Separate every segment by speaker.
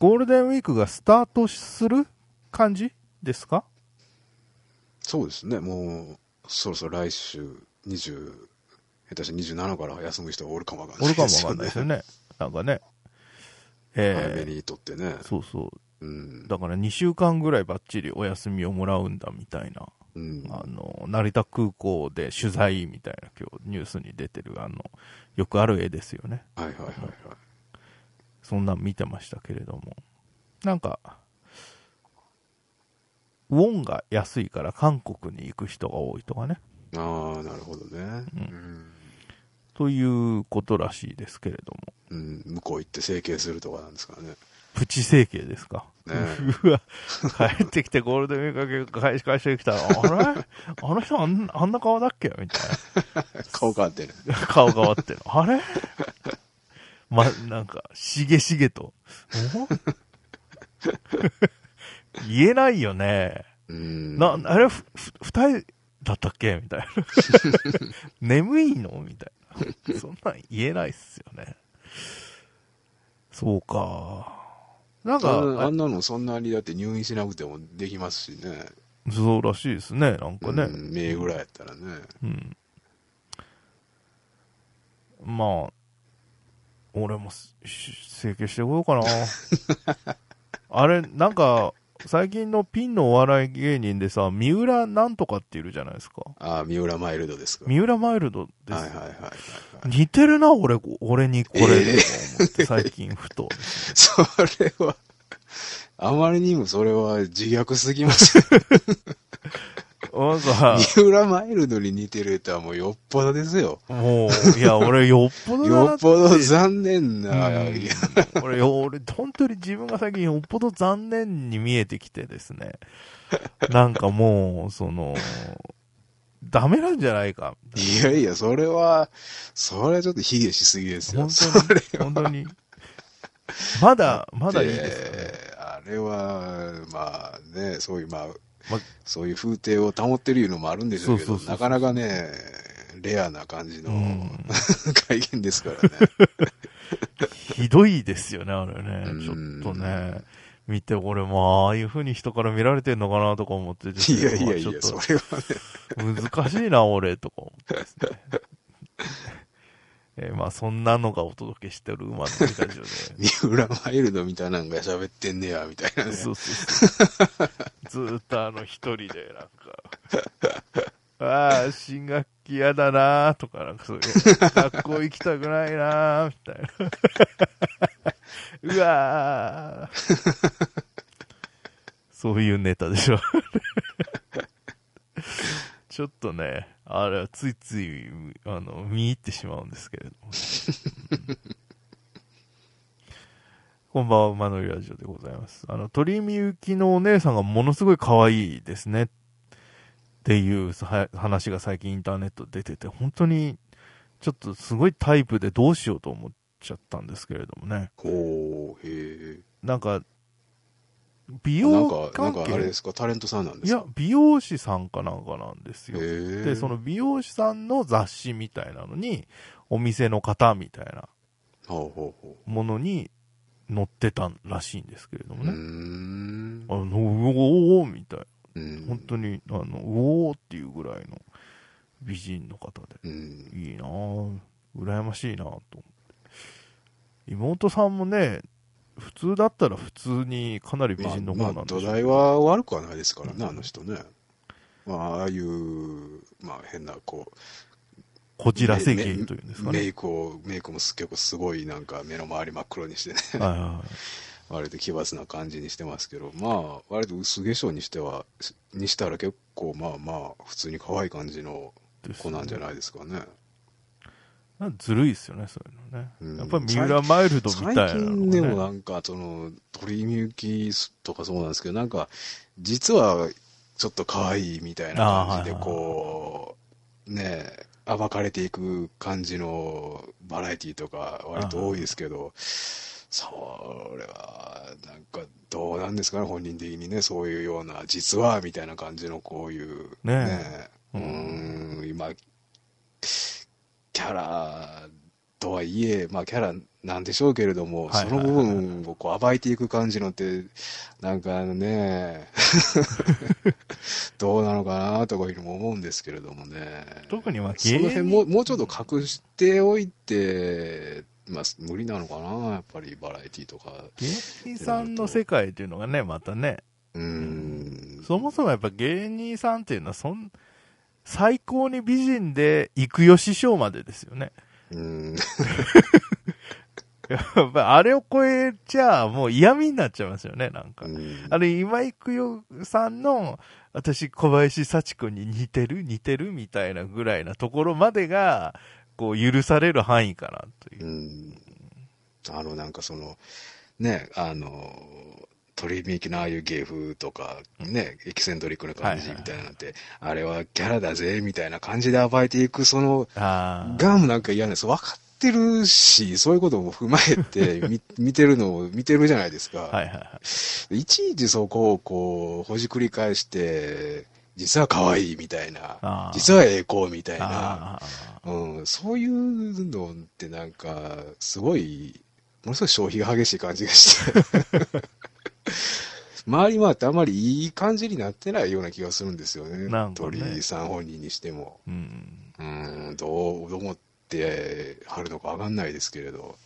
Speaker 1: ゴールデンウィークがスタートする感じですか？
Speaker 2: そうですね。もう、そろそろ来週20、下手して27から休む人がおるかもわかんないですよね。
Speaker 1: おるかもわかんないですよね。なんかね。
Speaker 2: 早めにとってね。
Speaker 1: そうそう。
Speaker 2: うん。
Speaker 1: だから2週間ぐらいバッチリお休みをもらうんだみたいな。
Speaker 2: うん。
Speaker 1: 成田空港で取材みたいな今日ニュースに出てるよくある絵ですよね。
Speaker 2: はいはいはいはい。
Speaker 1: そんなん見てましたけれども。なんか、ウォンが安いから韓国に行く人が多いとかね。
Speaker 2: ああ、なるほどね。
Speaker 1: ということらしいですけれども。
Speaker 2: うん。向こう行って整形するとかなんですからね。
Speaker 1: プチ整形ですか。
Speaker 2: ね
Speaker 1: うわ、帰ってきてゴールデンウィーク会社に来たら、あれあの人あんな顔だっけみたいな。
Speaker 2: 顔変わってる。
Speaker 1: 顔変わってる。あれなんか、しげしげと。言えないよね。あれ、二人だったっけみたいな。眠いのみたいな。そんなん言えないっすよね。そうか。なんか、
Speaker 2: あんなのそんなにだって入院しなくてもできますしね。
Speaker 1: そうらしいですね、なんかね。
Speaker 2: 目ぐらいやったらね。
Speaker 1: うん。まあ、俺も整形してこようかな。あれ、なんか、最近のピンのお笑い芸人でさ、三浦なんとかっているじゃないですか。
Speaker 2: ああ、三浦マイルドですか。
Speaker 1: 三浦マイルドです。
Speaker 2: はいはいはいはい、はい。
Speaker 1: 似てるな、俺にこれ、と思って最近ふと。
Speaker 2: それは、あまりにもそれは自虐すぎますよ。
Speaker 1: なんか、
Speaker 2: 三浦マイルドに似てる人はもうよっぽどですよ。
Speaker 1: もう、いや、俺よっぽどだな
Speaker 2: よっぽど残念な、
Speaker 1: 俺、本当に自分が最近よっぽど残念に見えてきてですね。なんかもう、ダメなんじゃないか。
Speaker 2: いやいや、それはちょっと卑下しすぎですよ。
Speaker 1: 本当に。まだいいですかね。
Speaker 2: あれは、まあね、そういう、そういう風景を保ってるいうのもあるんでしょうけど、なかなかね、レアな感じの会見ですからね。
Speaker 1: ひどいですよね、あれね。ちょっとね。見て、俺もああいう風に人から見られてんのかなとか思って
Speaker 2: いやいやいや、それは
Speaker 1: ね。難しいな、俺、とか思ってですね。まあ、そんなのがお届けしてる馬のラジオで。
Speaker 2: 三浦マイルドみたいなのが喋ってんねや、みたいなね。
Speaker 1: そう。ずーっと一人で、なんか、ああ、新学期嫌だなーとか、なんかそういう、学校行きたくないなーみたいな。うわー。そういうネタでしょ。ちょっとね、あれはついつい、見入ってしまうんですけれども、ね。こんばんは、馬乗りラジオでございます。鳥見ゆきのお姉さんがものすごい可愛いですね。っていう話が最近インターネット出てて、本当に、ちょっとすごいタイプでどうしようと思っちゃったんですけれどもね。
Speaker 2: ほう、へえ。
Speaker 1: なんか、美容関係
Speaker 2: なんかあれですか、タレントさんなんですか？
Speaker 1: いや、美容師さんかなんかなんですよ。
Speaker 2: へ
Speaker 1: で、その美容師さんの雑誌みたいなのに、お店の方みたいなものに載ってたらしいんですけれどもね。おーみたいな。本当に、おーっていうぐらいの美人の方で。いいなぁ。羨ましいなぁと思って。妹さんもね、普通だったら普通にかなり美人の方なんでしょうけど。
Speaker 2: 土台は悪くはないですからね、あの人ね。ああいう、変な、
Speaker 1: こちら整形というんですかね。
Speaker 2: メイクも結構すごいなんか目の周り真っ黒にしてね。割と奇抜な感じにしてますけど、割と薄化粧にしたら結構普通に可愛い感じの子なんじゃないですかね。
Speaker 1: ずるいっすよね、そういうのね。やっぱり三浦マイルドみたいな、ね。
Speaker 2: 最近でもなんか、鳥見ゆきとかそうなんですけど、なんか、実はちょっと可愛いみたいな感じで、暴かれていく感じのバラエティとか割と多いですけど、それは、なんか、どうなんですかね、本人的にね、そういうような、実は、みたいな感じのこういう、今、キャラとはいはいえ、まあキャラなんでしょうけれども、
Speaker 1: はいはいはいはい、
Speaker 2: その部分をこう暴いていく感じのって、なんかね、どうなのかなとかいうふうにも思うんですけれどもね。
Speaker 1: 特にまあ
Speaker 2: その辺もうちょっと隠しておいて、まあ無理なのかな、やっぱりバラエティとか。
Speaker 1: 芸人さんの世界っていうのがね、またね。そもそもやっぱ芸人さんっていうのは最高に美人で幾吉師匠までですよね。やっぱあれを超えちゃもう嫌味になっちゃいますよね、なんか。今井久代さんの、私小林幸子に似てるみたいなぐらいなところまでが、こう許される範囲かなという。
Speaker 2: なんかその、ね、取り引きのああいう芸風とか、ね、エキセントリックな感じみたいなのって、あれはキャラだぜ、みたいな感じで暴いていく、その、ガムなんか嫌なんです。分かってるし、そういうことも踏まえて、見てるじゃないですか。いちいちそこをこう、ほじくり返して、実は可愛いみたいな、実は栄光みたいな、そういうのってなんか、すごい、ものすごい消費が激しい感じがして。回り回ってあまりいい感じになってないような気がするんですよね。鳥居さん本人にしても。どう思ってはるのかわかんないですけれど。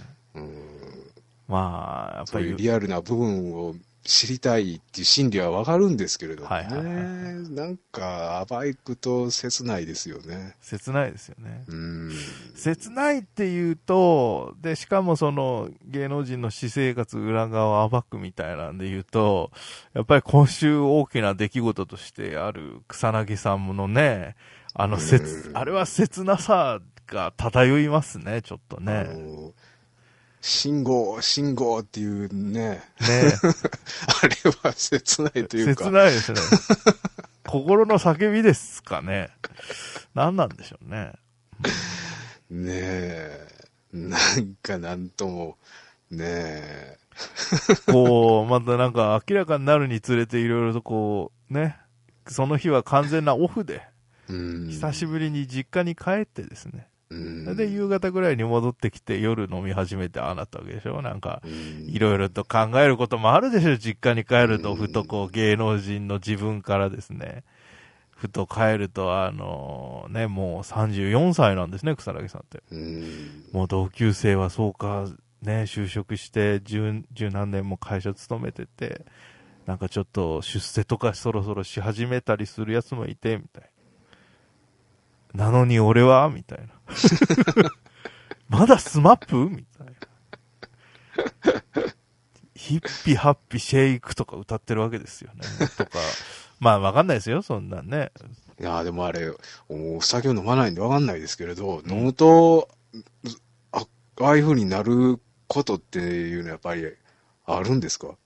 Speaker 1: まあ、やっぱり。
Speaker 2: そういうリアルな部分を知りたいっていう心理はわかるんですけれどもね。なんか、暴いくと切ないですよね。
Speaker 1: 切ないですよね。切ないっていうと、で、しかもその芸能人の私生活裏側を暴くみたいなんで言うと、やっぱり今週大きな出来事としてある草薙さんのね、あれは切なさが漂いますね、ちょっとね。
Speaker 2: 信号っていうね。あれは切ないというか。
Speaker 1: 切ないですね。心の叫びですかね。何なんでしょうね。
Speaker 2: ねえ。なんかなんとも、ねえ。
Speaker 1: こう、またなんか明らかになるにつれていろいろとこう、ね。その日は完全なオフで、久しぶりに実家に帰ってですね。で、夕方ぐらいに戻ってきて夜飲み始めてああなったわけでしょ。なんか、いろいろと考えることもあるでしょ。実家に帰ると、ふとこう芸能人の自分からですね、ふと帰るともう34歳なんですね、草薙さんって。もう同級生はそうか、ね、就職して十何年も会社勤めてて、なんかちょっと出世とかそろそろし始めたりするやつもいて、みたいな。なのに俺はみたいな。まだスマップみたいな。ヒッピハッピシェイクとか歌ってるわけですよね。とか。まあわかんないですよ、そんなんね。
Speaker 2: いやでもあれ、お酒を飲まないんでわかんないですけれど、飲むと、ああいう風になることっていうのはやっぱりあるんですか？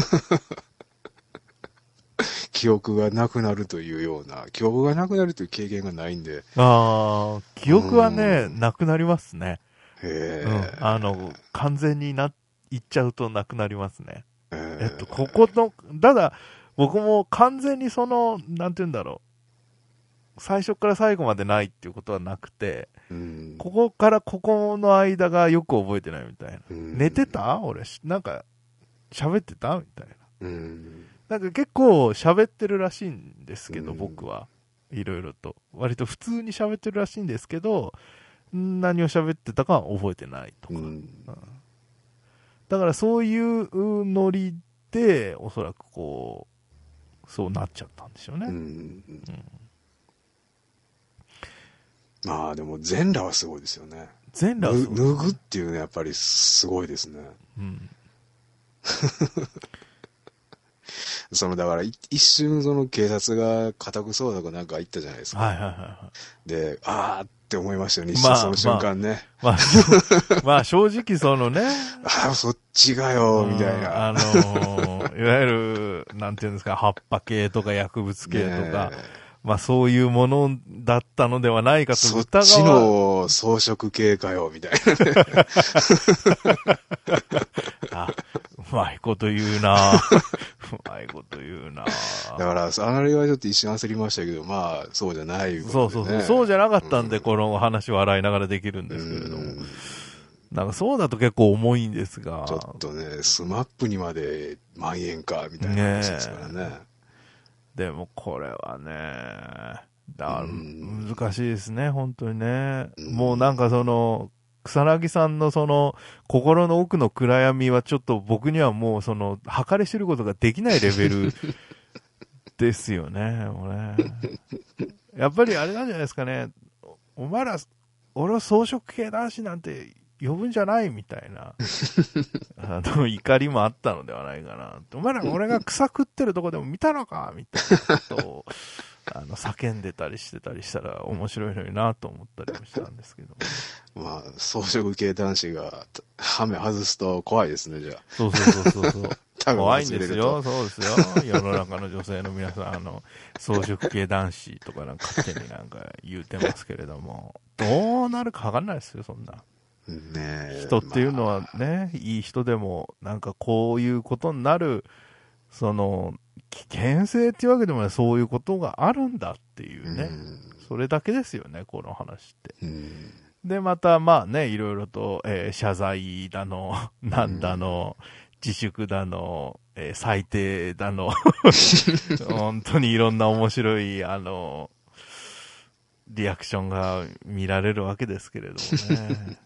Speaker 2: 記憶がなくなるというような、記憶がなくなるという経験がないんで。
Speaker 1: 記憶はね、なくなりますね。完全にいっちゃうとなくなりますね。ただ、僕も完全になんて言うんだろう。最初から最後までないっていうことはなくて、ここからここの間がよく覚えてないみたいな。寝てた？俺、なんか、喋ってたみたいな。なんか結構喋ってるらしいんですけど、僕は。いろいろと。割と普通に喋ってるらしいんですけど、何を喋ってたかは覚えてないとか。だからそういうノリで、おそらくこう、そうなっちゃったんでしょうね。
Speaker 2: まあでも全裸はすごいですよね。
Speaker 1: 全裸はすごい、
Speaker 2: 脱ぐっていうのはやっぱりすごいですね。だから一瞬警察が家宅捜索なんか行ったじゃないですか。で、あーって思いましたよね、その瞬間ね。
Speaker 1: まあ正直ね。
Speaker 2: そっちがよ、みたいな。
Speaker 1: いわゆる、なんていうんですか、葉っぱ系とか薬物系とか、まあそういうものだったのではないかと
Speaker 2: 疑わそっちの装飾系かよ、みたいな、ね。
Speaker 1: うまいこと言うなうまいこと言うな
Speaker 2: だから、あれはちょっと一瞬焦りましたけど、まあ、そうじゃない、ね。
Speaker 1: そうじゃなかったんで、この話笑いながらできるんですけれども。 なんかそうだと結構重いんですが。
Speaker 2: ちょっとね、スマップにまで万円か、みたいな話ですからね。
Speaker 1: でもこれはね、難しいですね、本当にね。もうなんかその、草薙さんのその、心の奥の暗闇はちょっと僕にはもうその、計り知ることができないレベルですよね、もうね。やっぱりあれなんじゃないですかね。お前ら、俺は草食系男子なんて呼ぶんじゃないみたいな、怒りもあったのではないかな。お前ら俺が草食ってるとこでも見たのかみたいなことを、叫んでたりしてたりしたら面白いのになと思ったりもしたんですけど。
Speaker 2: まあ、草食系男子が、ハメ外すと怖いですね、じゃあ。
Speaker 1: そう。怖いんですよ、そうですよ。世の中の女性の皆さん、草食系男子とかなんか勝手になんか言うてますけれども、どうなるかわかんないですよ、そんな。
Speaker 2: ね、
Speaker 1: 人っていうのはね、いい人でも、なんかこういうことになる、その、危険性っていうわけでもない、そういうことがあるんだっていうね。それだけですよね、この話って。で、また、まあね、いろいろと、謝罪だの、なんだの、自粛だの、最低だの、本当にいろんな面白い、リアクションが見られるわけですけれどもね。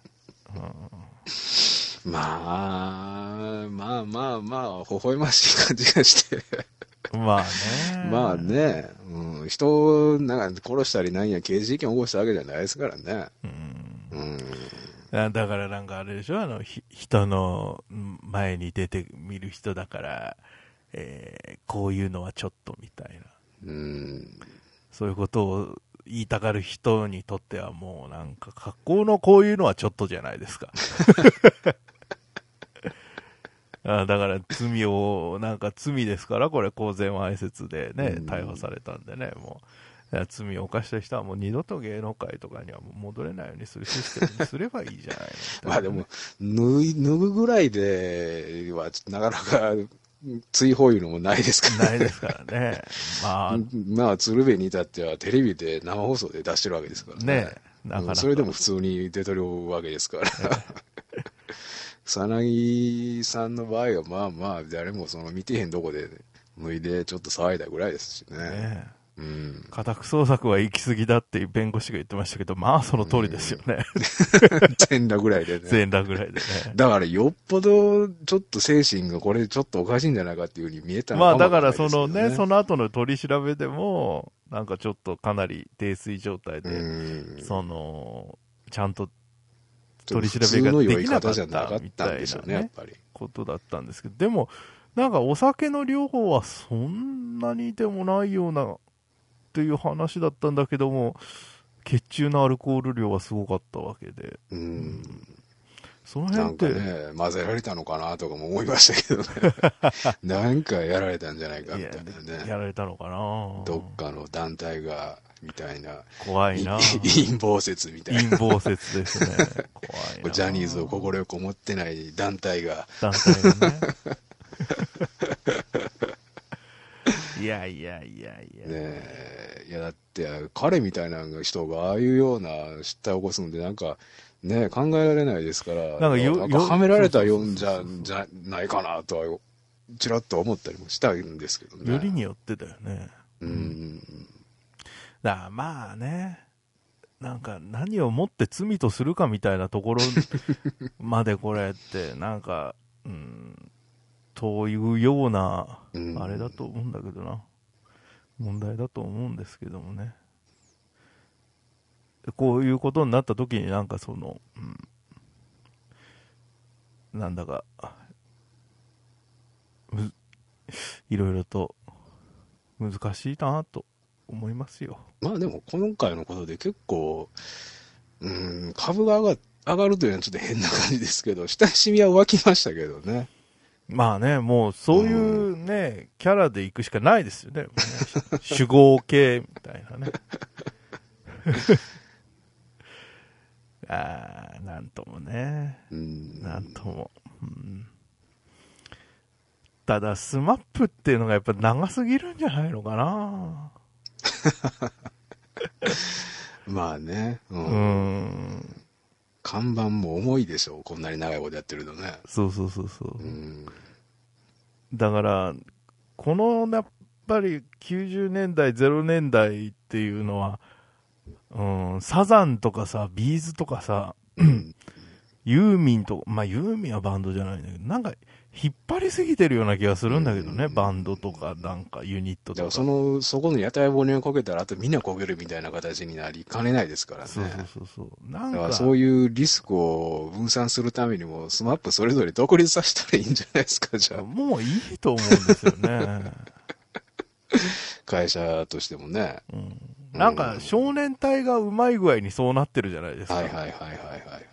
Speaker 2: まあ、微笑ましい感じがして。
Speaker 1: まあね。
Speaker 2: 人をなんか殺したりなんや刑事事件起こしたわけじゃないですからね。
Speaker 1: だからなんかあれでしょ、人の前に出てみる人だから、こういうのはちょっとみたいな。そういうことを言いたがる人にとってはもうなんか格好のこういうのはちょっとじゃないですか。だから罪を、なんか罪ですから、これ公然わいせつでね、逮捕されたんでね、もう、罪を犯した人はもう二度と芸能界とかにはもう戻れないようにするシステムにすればいいじゃないの。
Speaker 2: まあでも、脱ぐぐらいでは、なかなか、追放いうのもないですから
Speaker 1: ね。ないですからね。
Speaker 2: まあ、鶴瓶に至ってはテレビで生放送で出してるわけですからね。なかなかそれでも普通に出てるわけですから。草薙さんの場合はまあ誰もその見てへんとこで脱いでちょっと騒いだぐらいですしね。
Speaker 1: 家宅捜索は行き過ぎだって弁護士が言ってましたけど、まあその通りですよね。
Speaker 2: 全裸ぐらいでね。
Speaker 1: 全裸ぐらいでね。
Speaker 2: だからよっぽどちょっと精神がこれちょっとおかしいんじゃないかっていうふうに見えたのかもわからないですけどね。まあだから
Speaker 1: その後の取り調べでも、なんかちょっとかなり泥酔状態で、ちゃんと取り調べができなかったみたいなね、ことだったんですけど、でも、なんかお酒の量はそんなにでもないようなっていう話だったんだけども、血中のアルコール量はすごかったわけで。その辺って。
Speaker 2: なんかね、混ぜられたのかなとかも思いましたけどね。なんかやられたんじゃないかみたいなね。
Speaker 1: やられたのかな
Speaker 2: どっかの団体が、みたいな。
Speaker 1: 怖いな
Speaker 2: 陰謀説みたいな。
Speaker 1: 陰謀説ですね。怖いな
Speaker 2: ジャニーズを快く思ってない団体が。
Speaker 1: 団体がね。いや。
Speaker 2: ねえ、いやだって彼みたいな人がああいうような失態を起こすのでなんかね考えられないですから、なんかはめられたよんじゃないかなとはちらっと思ったりもしたんですけどね。
Speaker 1: よりによってだよね。だからまあね、なんか何をもって罪とするかみたいなところまでこれってなんかというようなあれだと思うんだけどな、問題だと思うんですけどもね。こういうことになった時になんかその、なんだかいろいろと難しいなと思いますよ。
Speaker 2: まあでも今回のことで結構株が上がるというのはちょっと変な感じですけど、親しみは湧きましたけどね。
Speaker 1: まあね、もうそういうね、キャラで行くしかないですよね。酒豪系みたいなね。なんともね。なんとも。ただ、スマップっていうのがやっぱ長すぎるんじゃないのかな。
Speaker 2: まあね。 看板も重いでしょ、こんなに長いことやってるとね。
Speaker 1: そうそうそうそう。だから、このやっぱり90年代、0年代っていうのは、サザンとかさ、ビーズとかさ、ユーミンと、まあユーミンはバンドじゃないんだけど、なんか引っ張りすぎてるような気がするんだけどね、バンドとかなんかユニットとか。
Speaker 2: だからそこの屋台骨をこけたら、あとみんなこけるみたいな形になりかねないですからね。
Speaker 1: そうそうそう。なんか
Speaker 2: だからそういうリスクを分散するためにも、スマップそれぞれ独立させたらいいんじゃないですか、じゃあ。
Speaker 1: もういいと思うんですよね。
Speaker 2: 会社としてもね。
Speaker 1: なんか少年隊がうまい具合にそうなってるじゃないですか。
Speaker 2: はいはいはいはいはい。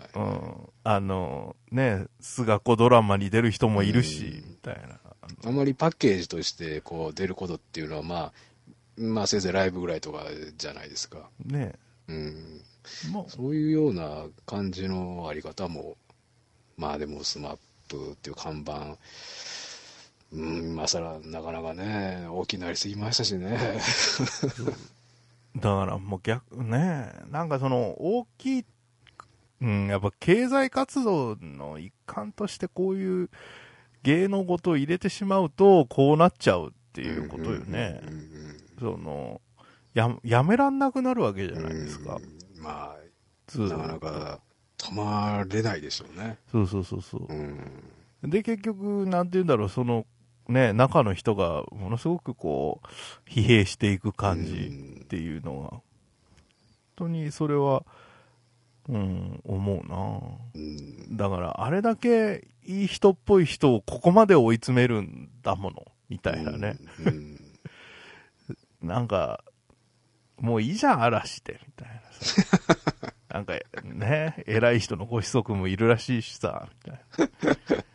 Speaker 1: ね、菅子ドラマに出る人もいるし、みたいな。
Speaker 2: あまりパッケージとしてこう出ることっていうのは、まあせいぜいライブぐらいとかじゃないですか。
Speaker 1: ね。
Speaker 2: そういうような感じのあり方も、まあでもスマップっていう看板、今更なかなかね、大きくなりすぎましたしね。
Speaker 1: だからもう逆ね、なんかその大きい、やっぱ経済活動の一環としてこういう芸能事を入れてしまうとこうなっちゃうっていうことよね。やめらんなくなるわけじゃないですか。
Speaker 2: まあ、なかなか止まれないでしょうね。
Speaker 1: そうそうそうそう。で、結局、なんて言うんだろう、その、ね、中の人がものすごくこう、疲弊していく感じっていうのは、本当にそれは、思うな。だから、あれだけいい人っぽい人をここまで追い詰めるんだもの、みたいなね。なんか、もういいじゃん、嵐で、みたいなさ。なんかね、偉い人のご子息もいるらしいしさ、みたいな。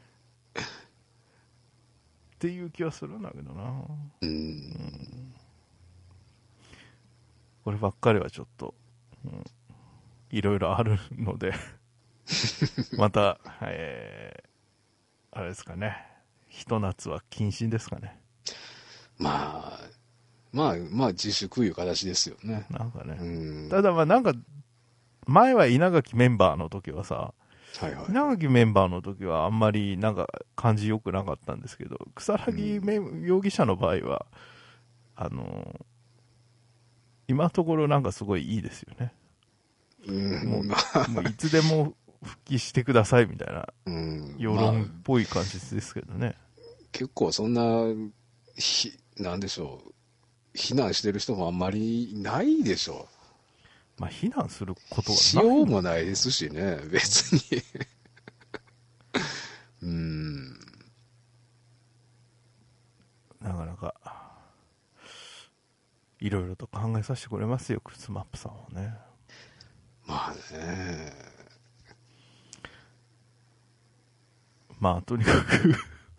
Speaker 1: っていう気はするんだけどな。こればっかりはちょっと、いろいろあるので、また、あれですかね。ひと夏は謹慎ですかね。
Speaker 2: まあ、自粛いう形ですよね。
Speaker 1: なんかね。ただまあなんか、前は稲垣メンバーの時はさ、稲垣メンバーの時はあんまりなんか感じ良くなかったんですけど、草薙容疑者の場合は、今のところなんかすごいいいですよね。もういつでも復帰してくださいみたいな、世論っぽい感じですけどね。
Speaker 2: 結構そんな、なんでしょう、非難してる人もあんまりいないでしょう。
Speaker 1: まあ、非難することはない。
Speaker 2: しようもないですしね、別に。
Speaker 1: なかなか、いろいろと考えさせてくれますよ、スマップさんはね。
Speaker 2: まあね。
Speaker 1: まあ、とにかく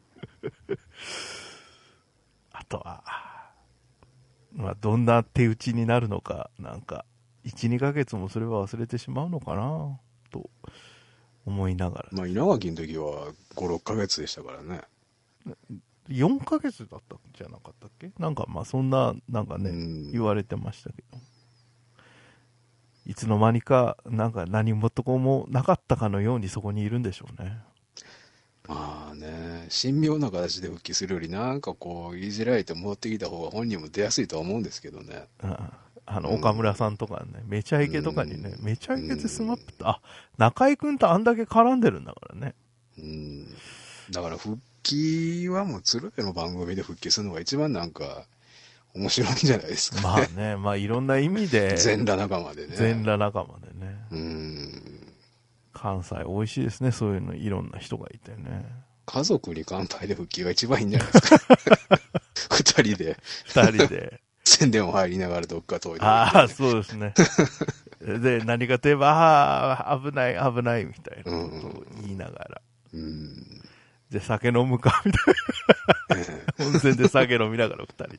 Speaker 1: あとは、まあ、どんな手打ちになるのか、なんか、1、2ヶ月もすれば忘れてしまうのかな、と思いながら。
Speaker 2: まあ、稲垣の時は5、6ヶ月でしたからね。
Speaker 1: 4ヶ月だったんじゃなかったっけ？なんかまあそんな、なんかね、言われてましたけど。いつの間にか、なんか何事もなかったかのようにそこにいるんでしょうね。
Speaker 2: まあね、神妙な形で復帰するより、なんかこう、いじられて戻ってきた方が本人も出やすいとは思うんですけどね。
Speaker 1: 岡村さんとかね、めちゃイケとかにね、めちゃイケでスマップって、中居くんとあんだけ絡んでるんだからね。
Speaker 2: だから復帰はもう鶴瓶の番組で復帰するのが一番なんか面白いんじゃないですかね。
Speaker 1: まあね、まあいろんな意味で。
Speaker 2: 全裸仲間でね。
Speaker 1: 全裸仲間でね。関西美味しいですね、そういうのいろんな人がいてね。
Speaker 2: 家族に乾杯で復帰が一番いいんじゃないですか。二人で。宣伝を入りながらどっか遠いとこ
Speaker 1: ああ、そうですね。で、何かといえば、危ない、みたいなことを言いながら。で、酒飲むかみたいな。温泉で酒飲みながら二人で。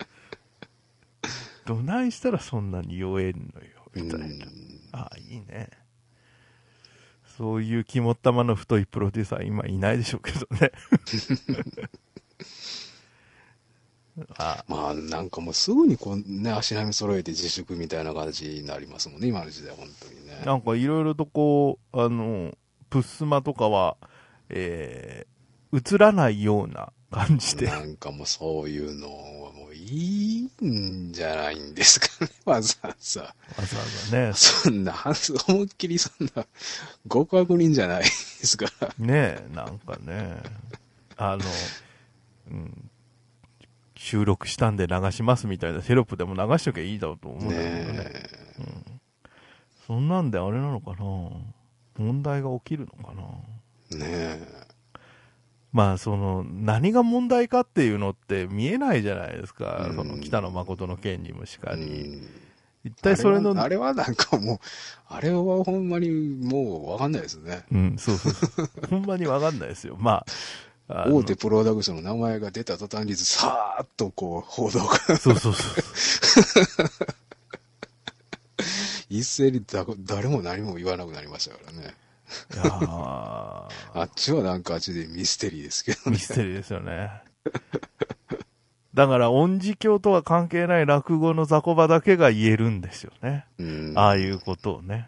Speaker 1: どないしたらそんなに酔えんのよ、みたいな。いいね。そういう肝っ玉の太いプロデューサー今いないでしょうけどね。
Speaker 2: まあなんかもうすぐにこうね、足並み揃えて自粛みたいな感じになりますもんね、今の時代、本当にね。
Speaker 1: なんかいろいろとこう、プッスマとかは、映らないような感じで。
Speaker 2: なんかもうそういうのはもういいんじゃないんですかね、わざわざ。
Speaker 1: わざわざね。
Speaker 2: そんな、思いっきりそんな、極悪人じゃないですから。
Speaker 1: ねえ、なんかね、うん、収録したんで流しますみたいなテロップでも流しときゃいいだろうと思うんだけどね。うん、そんなんであれなのかな、問題が起きるのかな。
Speaker 2: ねえ。
Speaker 1: まあ、何が問題かっていうのって見えないじゃないですか。その北野誠の件にもしかり。一体それの、
Speaker 2: あれはなんかもう、あれはほんまにもうわかんないですね。
Speaker 1: うん、そうそうそう。ほんまにわかんないですよ。まあ、
Speaker 2: 大手プロダクションの名前が出た途端にさーっとこう報道が
Speaker 1: そうそうそう。
Speaker 2: 一斉に誰も何も言わなくなりましたからね。
Speaker 1: いやあ
Speaker 2: っちはなんかあっちでミステリーですけどね。
Speaker 1: ミステリーですよね。だから、音字教とは関係ない落語の雑魚場だけが言えるんですよね。ああいうことをね。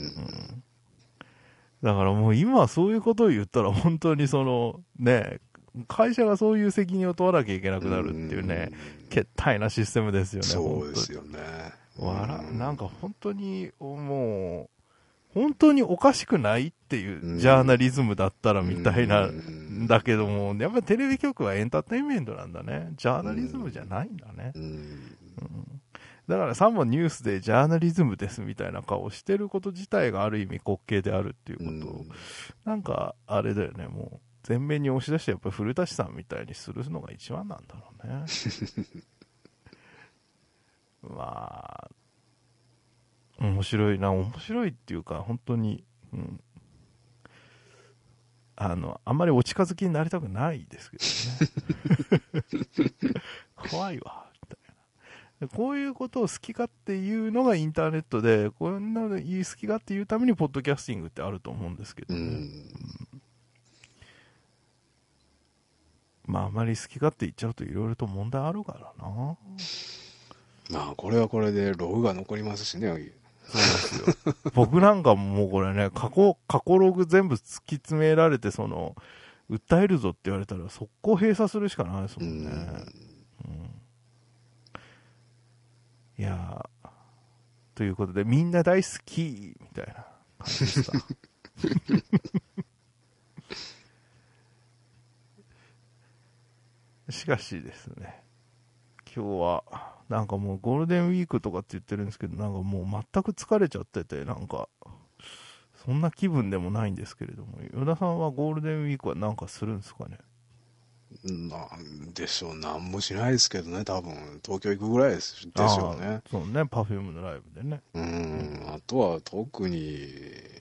Speaker 1: だからもう今そういうことを言ったら本当にね、会社がそういう責任を問わなきゃいけなくなるっていうね、けったいなシステムですよね。
Speaker 2: そうですよね。
Speaker 1: なんか本当にもう、本当におかしくないっていうジャーナリズムだったらみたいな、だけども、やっぱりテレビ局はエンターテインメントなんだね。ジャーナリズムじゃないんだね。だから3本ニュースでジャーナリズムですみたいな顔をしてること自体がある意味滑稽であるっていうことを、なんかあれだよね、もう前面に押し出してやっぱり古舘さんみたいにするのが一番なんだろうね。まあ、面白いっていうか、本当に、あんまりお近づきになりたくないですけどね。怖いわ、みたいな。こういうことを好きかっていうのがインターネットで、こんなの好きかっていうためにポッドキャスティングってあると思うんですけどね。まあ、あまり好きかって言っちゃうといろいろと問題あるからな。
Speaker 2: まあ、これはこれでログが残りますしね。
Speaker 1: そうですよ。僕なんかもうこれね、過去ログ全部突き詰められて、訴えるぞって言われたら速攻閉鎖するしかないですもんね。いやー、ということで、みんな大好きみたいな感じでした。しかしですね、今日は、なんかもうゴールデンウィークとかって言ってるんですけど、なんかもう全く疲れちゃってて、なんか、そんな気分でもないんですけれども、与田さんはゴールデンウィークはなんかするんですかね。
Speaker 2: なんでしょう、なんもしないですけどね、多分、東京行くぐらいでしょうね。
Speaker 1: そうね、パフュームのライブでね。
Speaker 2: あとは特に、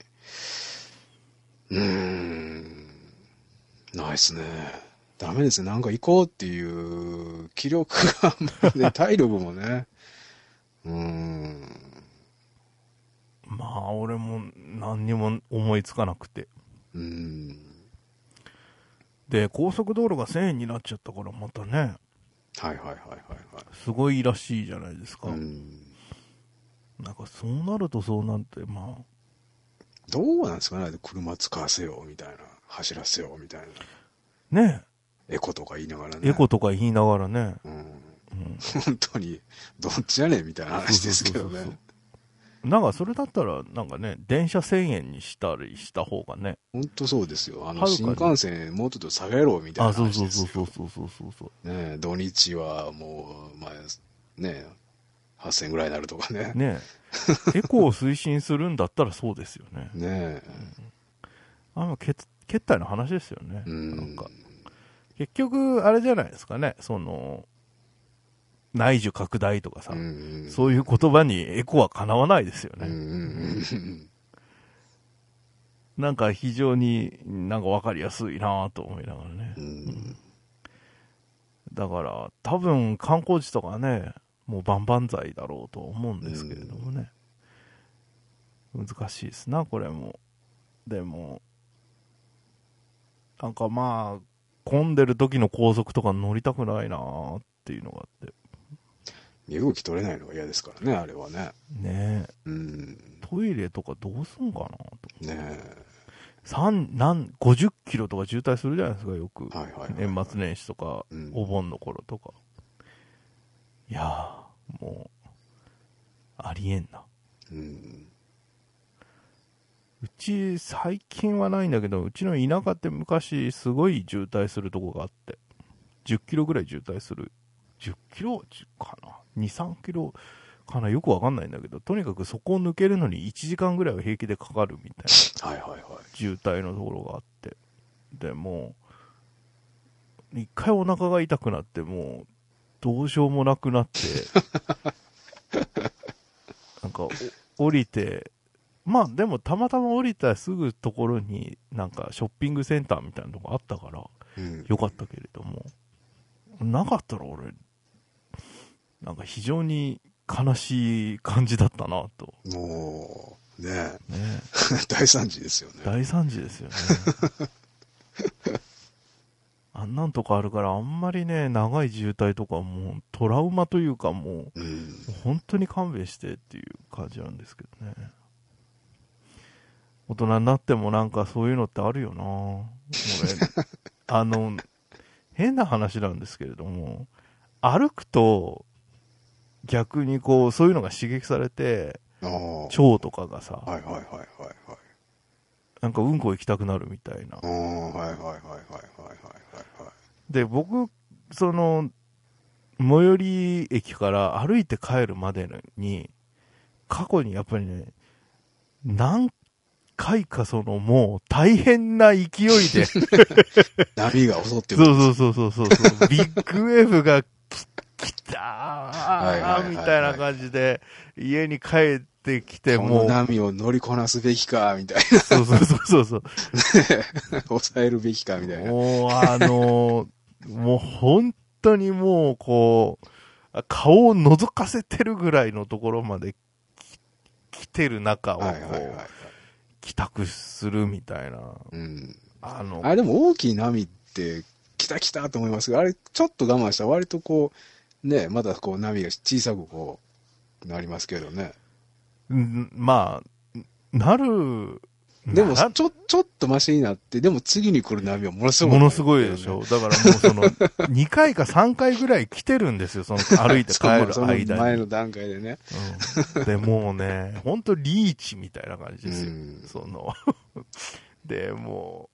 Speaker 2: ないっすね。ダメですね。なんか行こうっていう気力が、ね、体力もね。
Speaker 1: まあ、俺も何にも思いつかなくて。で、高速道路が1000円になっちゃったから、またね。すごいらしいじゃないですか。なんかそうなるとそうなんて、まあ。
Speaker 2: どうなんですかね、車使わせようみたいな。走らせようみたい
Speaker 1: な。ね
Speaker 2: え。エコとか言いながらね。
Speaker 1: エコとか言いながらね。
Speaker 2: 本当に、どっちやねんみたいな話ですけどね。
Speaker 1: なんかそれだったら、なんかね、電車1000円にしたりした方がね。
Speaker 2: 本当そうですよ。新幹線もうちょっと下げろみたいな話ですよ。
Speaker 1: そう。
Speaker 2: ね土日はもう、まあ、ね8000円ぐらいになるとかね。
Speaker 1: ねエコを推進するんだったらそうですよね。
Speaker 2: ね
Speaker 1: けったいな話ですよね。なんか。結局、あれじゃないですかね、内需拡大とかさ、そういう言葉にエコはかなわないですよね。なんか非常になんかわかりやすいなと思いながらね。だから多分観光地とかね、もう万々歳だろうと思うんですけれどもね。難しいですな、これも。でも、なんかまあ、混んでる時の高速とか乗りたくないなっっていうのがあって。
Speaker 2: 身動き取れないのが嫌ですからね、あれはね。
Speaker 1: ねえ。
Speaker 2: うん。
Speaker 1: トイレとかどうすんかなと。
Speaker 2: ねえ。
Speaker 1: 50キロとか渋滞するじゃないですか、よく。
Speaker 2: はいはいはいはい、
Speaker 1: 年末年始とか、
Speaker 2: うん、
Speaker 1: お盆の頃とか。いやー、もう、ありえんな。
Speaker 2: うん。
Speaker 1: うち、最近はないんだけど、うちの田舎って昔、すごい渋滞するとこがあって、10キロぐらい渋滞する。10キロかな ?2、3キロかなよくわかんないんだけど、とにかくそこを抜けるのに1時間ぐらいは平気でかかるみたいな。
Speaker 2: はいはいはい。
Speaker 1: 渋滞のところがあって。で、もう、一回お腹が痛くなって、もう、どうしようもなくなって、なんか、降りて、まあでもたまたま降りたすぐところになんかショッピングセンターみたいなとこあったからよかったけれども、なかったら俺なんか非常に悲しい感じだったなと。
Speaker 2: もうね
Speaker 1: ね
Speaker 2: 大惨事ですよね。
Speaker 1: 大惨事ですよね。あんなんとかあるからあんまりね長い渋滞とかもうトラウマというかもう、本当に勘弁してっていう感じなんですけどね。大人になってもなんかそういうのってあるよな俺変な話なんですけれども、歩くと逆にこうそういうのが刺激されて腸とかがさ、
Speaker 2: はいはいはいはいはい、
Speaker 1: なんかうんこ行きたくなるみたいな。
Speaker 2: はいはいはいはいはいはいはい。
Speaker 1: で僕その最寄り駅から歩いて帰るまでに過去にやっぱりね何回かそのもう大変な勢いで
Speaker 2: 波が襲って
Speaker 1: くる。そうビッグウェーブが来たーみたいな感じで家に帰ってきてもう
Speaker 2: この波を乗りこなすべきかみたいな。
Speaker 1: そう
Speaker 2: 抑えるべきかみたいな。
Speaker 1: もうもう本当にもうこう顔を覗かせてるぐらいのところまで来てる中をこう帰宅するみたいな。
Speaker 2: あれでも大きい波って来たと思いますが、あれちょっと我慢したら割とこうね、またこう波が小さくこうなりますけどね。
Speaker 1: まあなる。
Speaker 2: でもちょっとマシになって、でも次に来る波はものすごい、
Speaker 1: ね、ものすごいでしょ。だからもうその2回か3回ぐらい来てるんですよ。その歩いて帰る間に。
Speaker 2: その前の段階でね。
Speaker 1: でもうね、本当リーチみたいな感じですよ。そのでも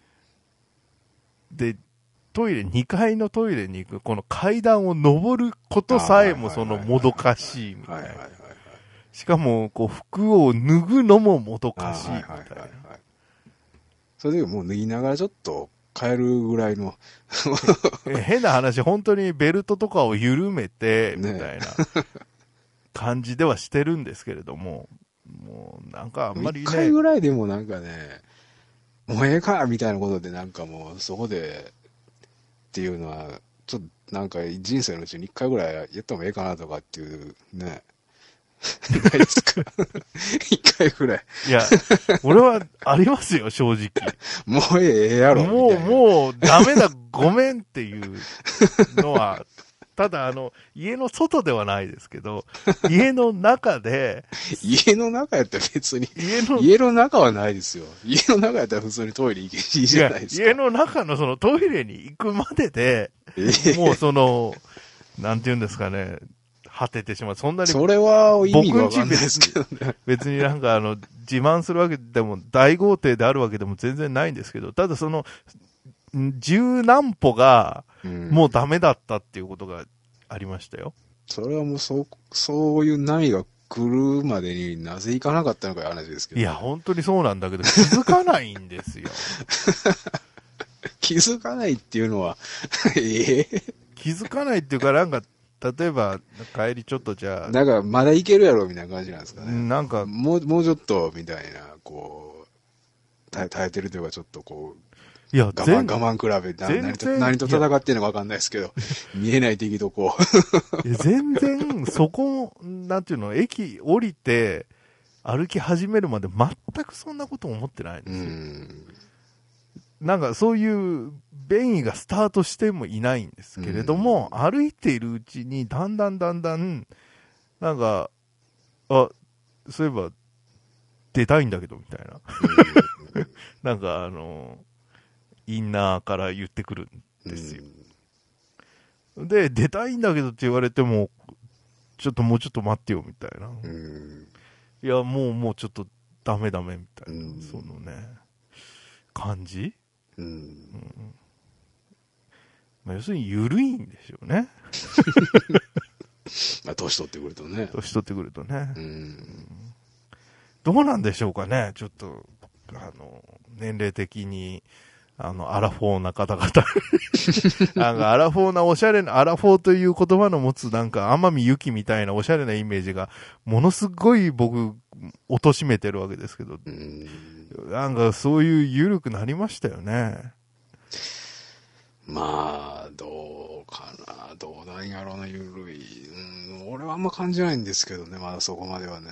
Speaker 1: うでトイレ2階のトイレに行くこの階段を上ることさえもそのもどかしいみたいな。しかもこう服を脱ぐのももどかしいみたいな。
Speaker 2: それでもう脱ぎながらちょっと帰るぐらいの
Speaker 1: 変な話、本当にベルトとかを緩めてみたいな感じではしてるんですけれども、もうなんかあんまりね。
Speaker 2: 1回ぐらいでもなんかね、もうええかみたいなことでなんかもうそこでっていうのはちょっとなんか人生のうちに1回ぐらいやった方がええかなとかっていうね。ないですか一回ぐらい。
Speaker 1: いや、俺はありますよ、正直。
Speaker 2: もうええやろ。
Speaker 1: もうダメだ、ごめんっていうのは、ただ家の外ではないですけど、家の中で。
Speaker 2: 家の中やったら別に、家の中はないですよ。家の中やったら普通にトイレ行けいいじゃないですか。
Speaker 1: 家の中のそのトイレに行くまでで、もうその、なんていうんですかね、果ててしまう。そんなに。
Speaker 2: それは意味がわかんないですけどね。
Speaker 1: 別になんか自慢するわけでも、大豪邸であるわけでも全然ないんですけど、ただその、十何歩が、もうダメだったっていうことがありましたよ。
Speaker 2: それはもうそういう波が来るまでになぜ行かなかったのかいう話ですけど、ね。
Speaker 1: いや、本当にそうなんだけど、気づかないんですよ。
Speaker 2: 気づかないっていうのは、
Speaker 1: 気づかないっていうか、なんか、例えば、帰りちょっとじゃあ。
Speaker 2: なんか、まだいけるやろ、みたいな感じなんですかね。
Speaker 1: なんか、
Speaker 2: もうちょっと、みたいな、こう、耐えてるというか、ちょっとこう、
Speaker 1: いや、
Speaker 2: 我慢比べ、何と戦ってんのか分かんないですけど、見えない敵とこ
Speaker 1: う。全然、そこ、なんていうの、駅降りて、歩き始めるまで全くそんなこと思ってないんですよ。 なんかそういう便意がスタートしてもいないんですけれども、歩いているうちにだんだん、なんか、あ、そういえば出たいんだけどみたいな。なんかインナーから言ってくるんですよ。で、出たいんだけどって言われても、もうちょっと待ってよみたいな。いや、もうちょっとダメみたいな。そのね、感じ、まあ、要するに緩いんでしょうね。
Speaker 2: まあ、年取ってくるとね。
Speaker 1: どうなんでしょうかね。ちょっと、年齢的に、アラフォーな方々。なんか、アラフォーなおしゃれな、アラフォーという言葉の持つなんか、天海祐希みたいなおしゃれなイメージが、ものすごい僕、貶めてるわけですけど、なんか、そういう緩くなりましたよね。
Speaker 2: まあ、どうかな。どうなんやろうな、緩い。俺はあんま感じないんですけどね、まだそこまではね。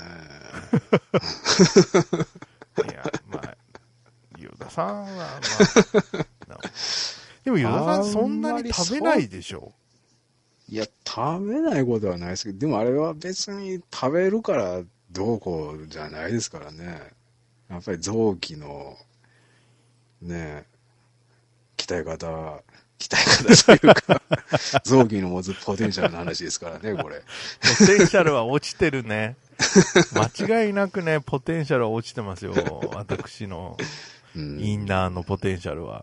Speaker 1: いや、まあ、ユダさんは、まあ、でもユダさんそんなに食べないでしょ。
Speaker 2: いや、食べないことはないですけど、でもあれは別に食べるからどうこうじゃないですからね。やっぱり臓器の、ね、鍛え方というか、臓器の持つポテンシャルの話ですからね、これ。
Speaker 1: ポテンシャルは落ちてるね。間違いなくね、ポテンシャルは落ちてますよ。私のインナーのポテンシャルは。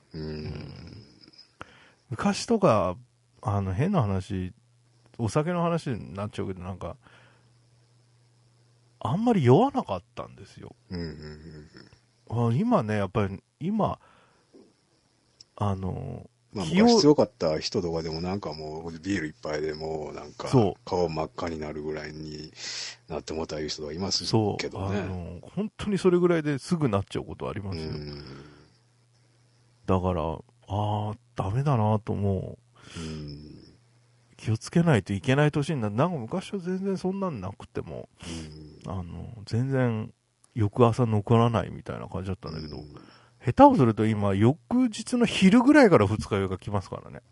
Speaker 1: 昔とか、変な話、お酒の話になっちゃうけど、なんか、あんまり酔わなかったんですよ。今ね、やっぱり、
Speaker 2: まあ、昔強かった人とかでもなんかもうビール一杯でもうなんか顔真っ赤になるぐらいになってもたいう人がいますけどね。
Speaker 1: 本当にそれぐらいですぐなっちゃうことありますよ。だから、ダメだなと思う。気をつけないといけない年になる。なんか昔は全然そんなんなくても、全然翌朝残らないみたいな感じだったんだけど、下手をすると今、翌日の昼ぐらいから二日酔いが来ますからね。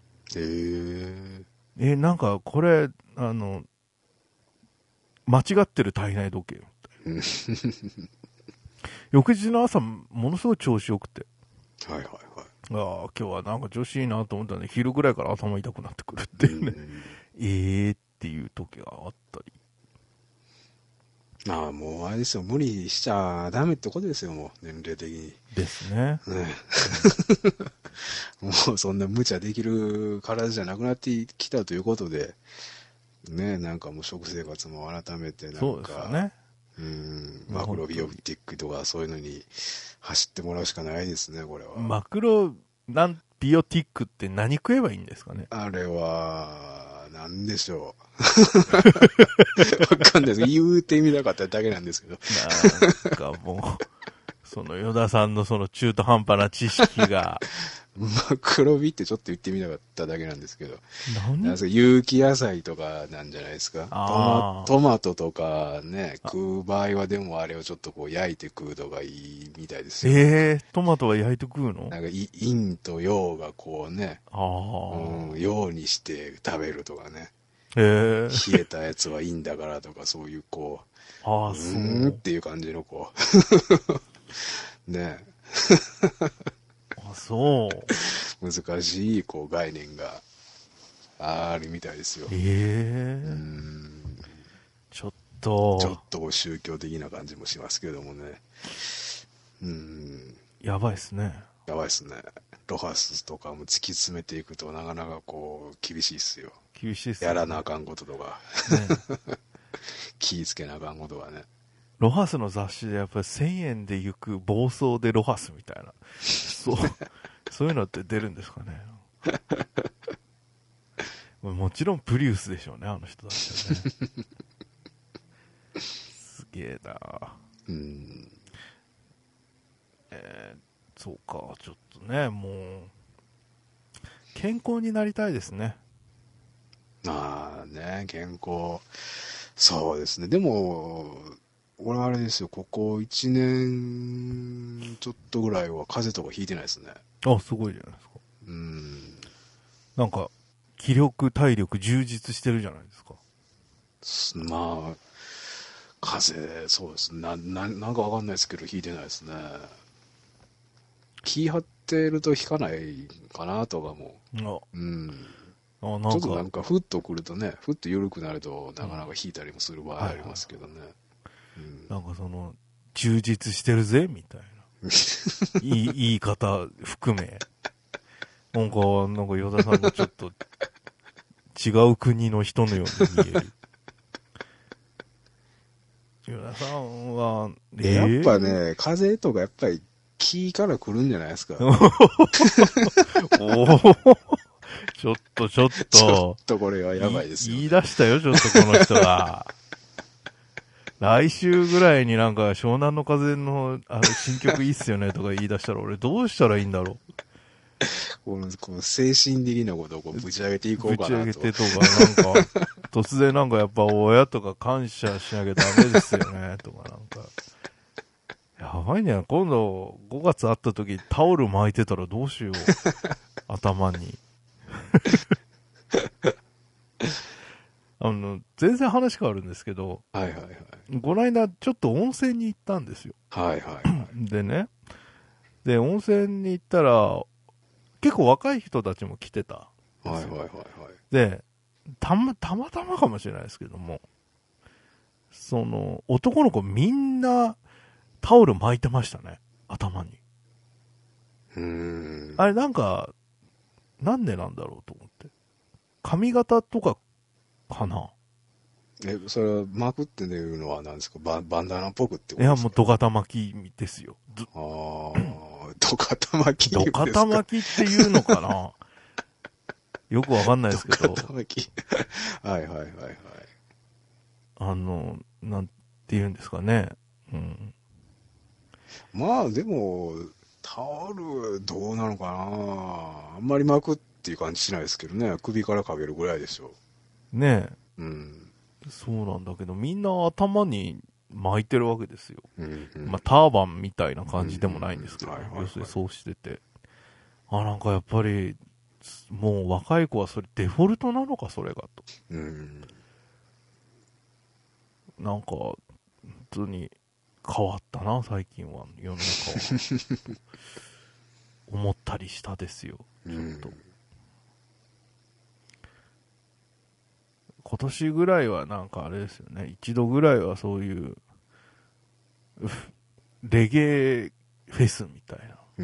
Speaker 1: なんかこれ、間違ってる体内時計みたいな。翌日の朝、ものすごい調子よくて。今日はなんか調子いいなと思ったんで、昼ぐらいから頭痛くなってくるっていうね。っていう時があったり。
Speaker 2: もうあれですよ、無理しちゃダメってことですよ、もう、年齢的に。
Speaker 1: ですね。
Speaker 2: もうそんな無茶できる体じゃなくなってきたということで、ね、なんかもう食生活も改めてなんか、
Speaker 1: そうですよね。
Speaker 2: マクロビオティックとかそういうのに走ってもらうしかないですね、これは。
Speaker 1: マクロビオティックって何食えばいいんですかね。
Speaker 2: あれは、なんでしょう。わかんないです。言うてみたかっただけなんですけど。
Speaker 1: なんかもう、その与田さんのその中途半端な知識が。
Speaker 2: マクロビってちょっと言ってみたかっただけなんですけど。有機野菜とかなんじゃないですか。トマトとかね、食う場合はでもあれをちょっとこう焼いて食うとかいいみたいですよ。
Speaker 1: トマトは焼いて食うの？
Speaker 2: なんか陰と陽がこうね、陽にして食べるとかね。冷えたやつはいいんだからとか、そういうこう、っていう感じのこう、ね。
Speaker 1: そう。
Speaker 2: 難しいこう概念があるみたいですよ。
Speaker 1: ちょっと
Speaker 2: 宗教的な感じもしますけどもね。
Speaker 1: やばいっすね。
Speaker 2: やばいっすね。ロハスとかも突き詰めていくとなかなかこう厳しいっすよ。
Speaker 1: 厳しいっすね。
Speaker 2: やらなあかんこととか。気ぃつけなあかんことはね。
Speaker 1: ロハスの雑誌でやっぱり1000円で行く暴走でロハスみたいな。そういうのって出るんですかね。もちろんプリウスでしょうね、あの人たちはね。すげえな。そうか、ちょっとね、もう、健康になりたいですね。
Speaker 2: 健康。そうですね。でも、俺はあれですよ、ここ1年ちょっとぐらいは風邪とかひいてないですね。
Speaker 1: あ、すごいじゃないですか。なんか、気力、体力充実してるじゃないですか。
Speaker 2: まあ、風邪、そうですね。なんかわかんないですけど、引いてないですね。気張ってると引かないかなとかも。ちょっとなんか、ふっとくるとね、ふっと緩くなると、なかなか引いたりもする場合ありますけどね。
Speaker 1: なんか充実してるぜ、みたいな。言い方含め。なんか、与田さんがちょっと、違う国の人のように見える。与田さんは、
Speaker 2: やっぱね、風邪とかやっぱり気から来るんじゃないですか。
Speaker 1: おおちょっと。ちょっと
Speaker 2: これはやばいですよ、
Speaker 1: 言い出したよ、ちょっとこの人が。来週ぐらいになんか湘南の風の新曲いいっすよねとか言い出したら俺どうしたらいいんだろう。
Speaker 2: この精神的なことをぶち上げていこうかなと。
Speaker 1: ぶち上げてとか、なんか、突然なんかやっぱ親とか感謝しなきゃダメですよね、とかなんか。やばいね。今度5月会った時タオル巻いてたらどうしよう。頭に。全然話変わるんですけど、この間ちょっと温泉に行ったんですよ。でね、温泉に行ったら、結構若い人たちも来てた。で、たまたまかもしれないですけども、男の子みんなタオル巻いてましたね。頭に。あれなんか、なんでなんだろうと思って。髪型とか、かな。
Speaker 2: それは巻くっていうのは何ですか？バンダナっぽくってことですか？
Speaker 1: いや、もう土方巻きですよ。
Speaker 2: 土方巻きですか？
Speaker 1: 土方巻きっていうのかなよくわかんないですけど。
Speaker 2: 土方巻き。
Speaker 1: なんて言うんですかね。
Speaker 2: まあでも、タオルどうなのかな？あんまり巻くっていう感じしないですけどね。首からかけるぐらいでしょ。
Speaker 1: ねえ。そうなんだけど、みんな頭に巻いてるわけですよ。まあ、ターバンみたいな感じでもないんですけど、要するにそうしてて。なんかやっぱり、もう若い子はそれデフォルトなのか、それがと。なんか、本当に変わったな、最近は、世の中は。思ったりしたですよ、ちょっと。今年ぐらいはなんかあれですよね、一度ぐらいはそういう、レゲエフェスみたい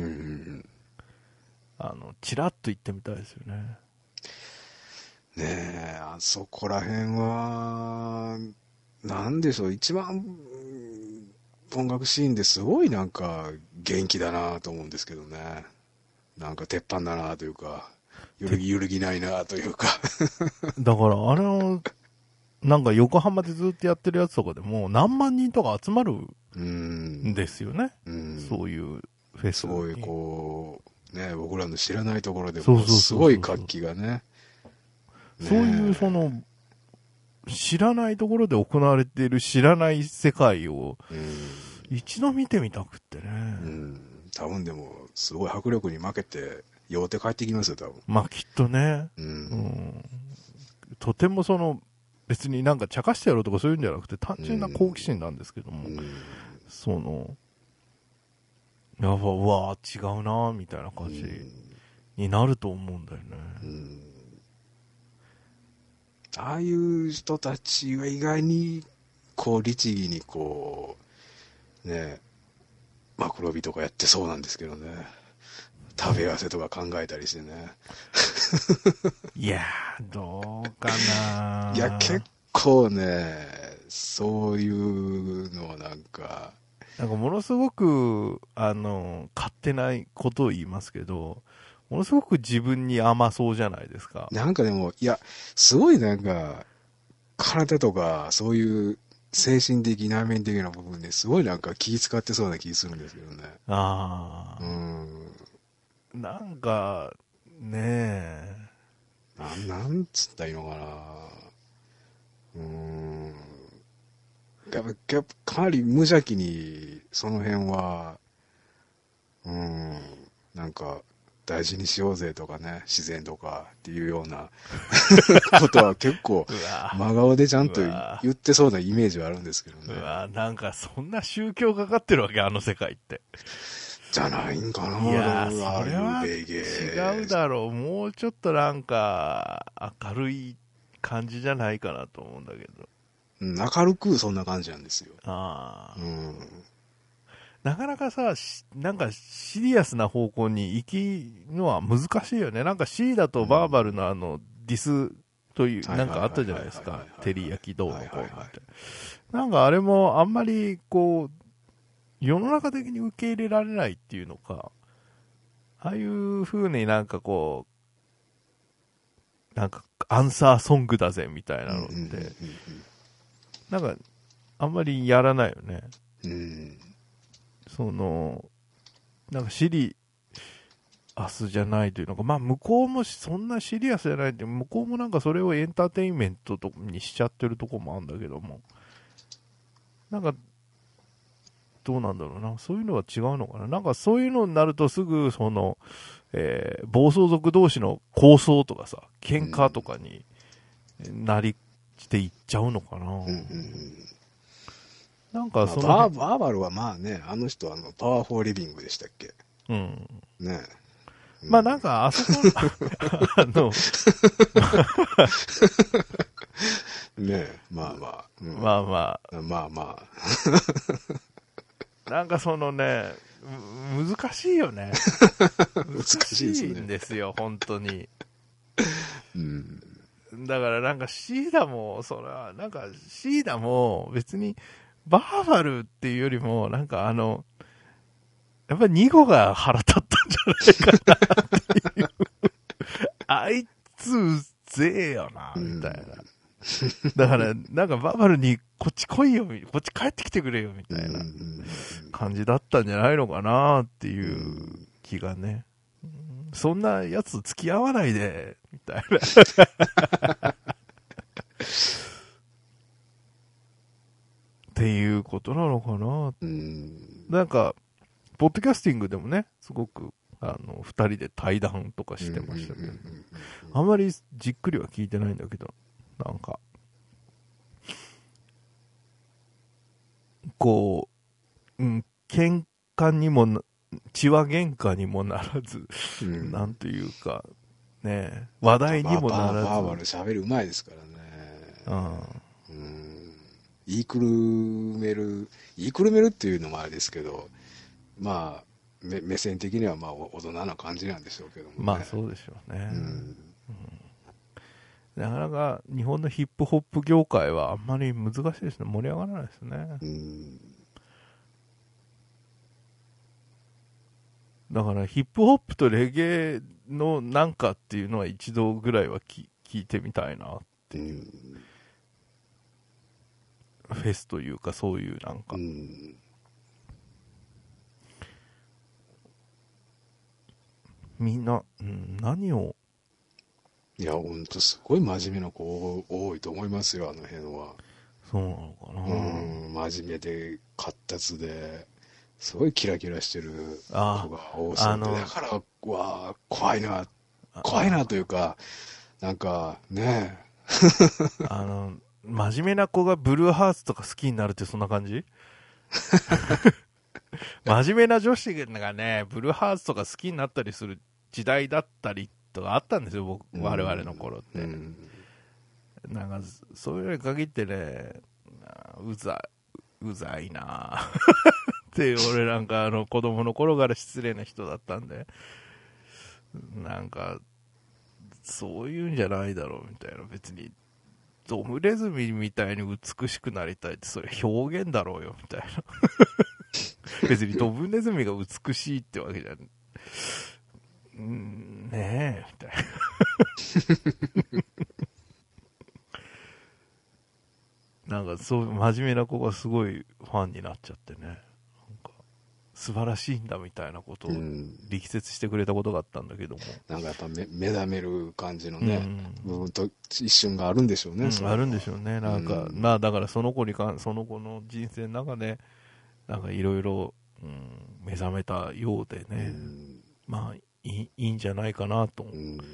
Speaker 1: な。チラッと行ってみたいですよね。
Speaker 2: ねえ、あそこら辺は、なんでしょう、一番音楽シーンですごいなんか元気だなと思うんですけどね。なんか鉄板だなというか、揺るぎないなというか。
Speaker 1: だからなんか横浜でずっとやってるやつとかでも何万人とか集まるんですよね。そういうフェスに。
Speaker 2: すごいこう、ね、僕らの知らないところでもすごい活気がね。
Speaker 1: そういう知らないところで行われている知らない世界を一度見てみたくってね。
Speaker 2: 多分でもすごい迫力に負けて酔って帰ってきますよ、多分。
Speaker 1: まあきっとね。とても別になんか茶化してやろうとかそういうんじゃなくて単純な好奇心なんですけども、やっぱうわー違うなーみたいな感じになると思うんだよね。
Speaker 2: ああいう人たちは意外にこう律儀にこうね、マクロビとかやってそうなんですけどね。食べ合わせとか考えたりしてね。
Speaker 1: いやー、どうかな。
Speaker 2: いや、結構ね、そういうのはなんか
Speaker 1: ものすごく、勝手なことを言いますけど、ものすごく自分に甘そうじゃないですか。
Speaker 2: なんかでも、いや、すごいなんか、体とか、そういう精神的、内面的な部分ですごいなんか気使ってそうな気するんですけどね。
Speaker 1: なんか、ねえ。
Speaker 2: なんつったらいいのかな。やっぱかなり無邪気に、その辺は、なんか、 大事にしようぜとかね、自然とかっていうようなことは結構真顔でちゃんと言ってそうなイメージはあるんですけどね。
Speaker 1: なんかそんな宗教かかってるわけ、あの世界って。
Speaker 2: じゃないんかな。
Speaker 1: いやそれは違うだろう。もうちょっとなんか明るい感じじゃないかなと思うんだけど。
Speaker 2: 明るくそんな感じなんですよ。
Speaker 1: なかなかさ、なんかシリアスな方向に行きのは難しいよね。なんか C だとバーバルのディスという、なんかあったじゃないですか。照り焼きどうのこうのって。なんかあれもあんまりこう、世の中的に受け入れられないっていうのか、ああいう風になんかこう、なんかアンサーソングだぜみたいなのって、なんかあんまりやらないよね。なんかシリアスじゃないというのか、まあ向こうもそんなシリアスじゃないって、向こうもなんかそれをエンターテインメントにしちゃってるとこもあるんだけども、なんか、どうなんだろうな。そういうのは違うのかな。なんかそういうのになるとすぐ、暴走族同士の抗争とかさ、喧嘩とかになりしていっちゃうのかな。なんか
Speaker 2: バーバルはまあね、あの人パワーフォーリビングでしたっけ。ね
Speaker 1: まあなんかあそこ
Speaker 2: ねまあまあ、
Speaker 1: まあまあ
Speaker 2: まあま
Speaker 1: あなんか難しいよね。難しいんですよ、本当に。だからなんかシーダもなんかシーダも別にバーバルっていうよりもなんかやっぱりニゴが腹立ったんじゃないかなっていうあいつうぜえよなみたいな。だからなんかバーバルにこっち来いよ、こっち帰ってきてくれよみたいな感じだったんじゃないのかなっていう気がね。そんなやつ付き合わないでみたいなっていうことなのかな。なんかポッドキャスティングでもね、すごく二人で対談とかしてましたけど、あんまりじっくりは聞いてないんだけど、なんかこう、喧嘩にも血は喧嘩にもならず、なんというかね、話題にもならず。
Speaker 2: バーバル喋るうまいですからね。言いくるめるっていうのもあれですけど、まあ目線的にはまあ大人な感じなんでしょうけどもね。
Speaker 1: まあそうでしょうね。なかなか日本のヒップホップ業界はあんまり難しいですね。盛り上がらないですね。だからヒップホップとレゲエのなんかっていうのは一度ぐらいは聞いてみたいなっていう。フェスというかそういうなんか。みんな、何を。
Speaker 2: いや、ほんとすごい真面目な子多いと思いますよ、あの辺は。
Speaker 1: そうなのか
Speaker 2: な。真面目で、活発で、すごいキラキラしてる子が多そうで、だから、怖いなというか、なんか、ね
Speaker 1: 真面目な子がブルーハーツとか好きになるってそんな感じ真面目な女子がね、ブルーハーツとか好きになったりする時代だったりとかあったんですよ、我々の頃って。なんか、そういうのに限ってね、うざいなって俺なんか子供の頃から失礼な人だったんで、なんか、そういうんじゃないだろうみたいな。別に、ドムネズミみたいに美しくなりたいってそれ表現だろうよみたいな。別にドブネズミが美しいってわけじゃねえみたいな。なんかそう真面目な子がすごいファンになっちゃってね、なんか素晴らしいんだみたいなことを力説してくれたことがあったんだけども、
Speaker 2: なんかやっぱ目覚める感じのね、部分と一瞬があるんでしょうね。
Speaker 1: あるんでしょうね。なんか、まあだからその子の人生の中でなんかいろいろ目覚めたようでね、まあいいんじゃないかなと、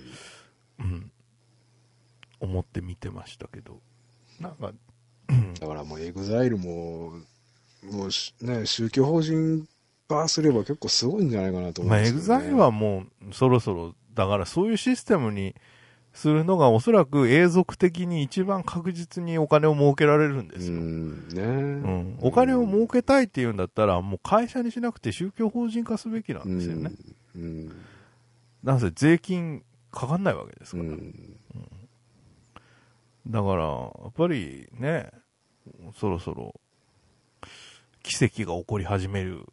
Speaker 1: 思って見てましたけど、なんか
Speaker 2: だからもうエグザイルもね、宗教法人化すれば結構すごいんじゃないかなと思うんですけどね。
Speaker 1: エグザイルはもうそろそろだからそういうシステムにするのがおそらく永続的に一番確実にお金を儲けられるんですよ。お金を儲けたいっていうんだったらもう会社にしなくて宗教法人化すべきなんですよね。なぜ税金かかんないわけですから。だからやっぱりね、そろそろ奇跡が起こり始める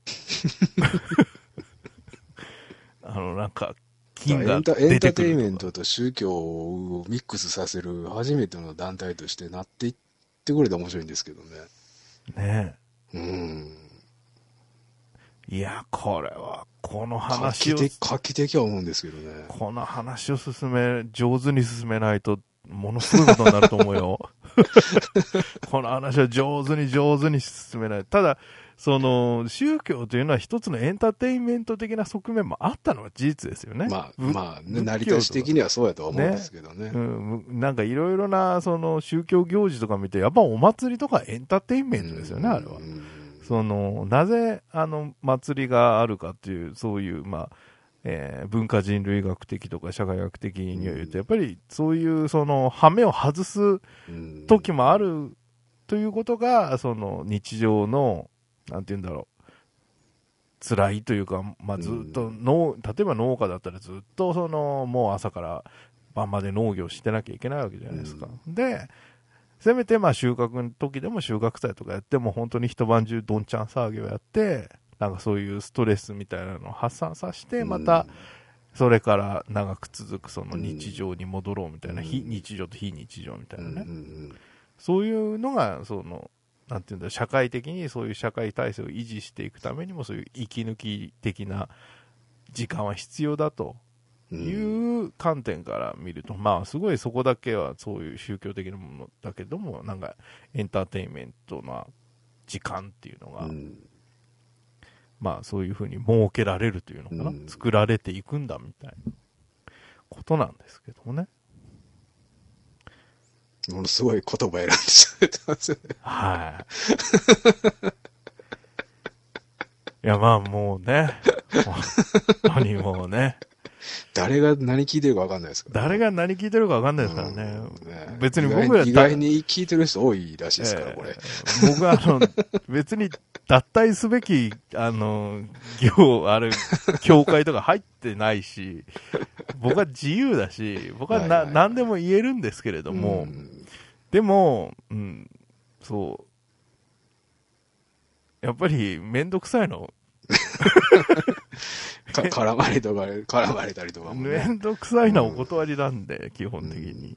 Speaker 1: なんか金が出てくるとか。
Speaker 2: エンターテインメントと宗教をミックスさせる初めての団体としてなっていってくれたら面白いんですけどね。
Speaker 1: ねえ。いや、これは、この話を。
Speaker 2: 画期的は思うんですけどね。
Speaker 1: この話を上手に進めないと、ものすごいことになると思うよ。この話は上手に進めない。ただ、宗教というのは一つのエンターテインメント的な側面もあったのは事実ですよね。
Speaker 2: まあ、成り立ち的にはそうやとは思うんですけどね。
Speaker 1: なんかいろいろな、宗教行事とか見て、やっぱお祭りとかエンターテインメントですよね、あれは。なぜ、祭りがあるかっていう、そういう、文化人類学的とか社会学的に言うと、やっぱりそういう、羽目を外す時もあるということが、日常の、なんて言うんだろう、辛いというか、ずっと例えば農家だったらずっともう朝から晩まで農業してなきゃいけないわけじゃないですか。で、せめて収穫の時でも収穫祭とかやっても本当に一晩中どんちゃん騒ぎをやって、なんかそういうストレスみたいなのを発散させて、また、それから長く続く日常に戻ろうみたいな、非日常と非日常みたいなね。そういうのが、なんていうんだ、社会的にそういう社会体制を維持していくためにもそういう息抜き的な時間は必要だという観点から見ると、すごいそこだけはそういう宗教的なものだけども、なんかエンターテインメントな時間っていうのが、そういうふうに設けられるというのかな、作られていくんだみたいなことなんですけどもね。
Speaker 2: ものすごい言葉選んでしゃべってますよね。
Speaker 1: はい。いや、もうね。本当にもうね。
Speaker 2: 誰が何聞いてるか分かんないですから、
Speaker 1: ね。誰が何聞いてるか分かんないですからね。別に
Speaker 2: 僕ら意外に聞いてる人多いらしいですから、これ。
Speaker 1: 僕は別に脱退すべき、教会とか入ってないし、僕は自由だし、僕は何でも言えるんですけれども、でも、そう。やっぱりめんどくさいの。
Speaker 2: 絡まれたりとかも、ね。
Speaker 1: めんどくさいなお断りなんで、基本的に。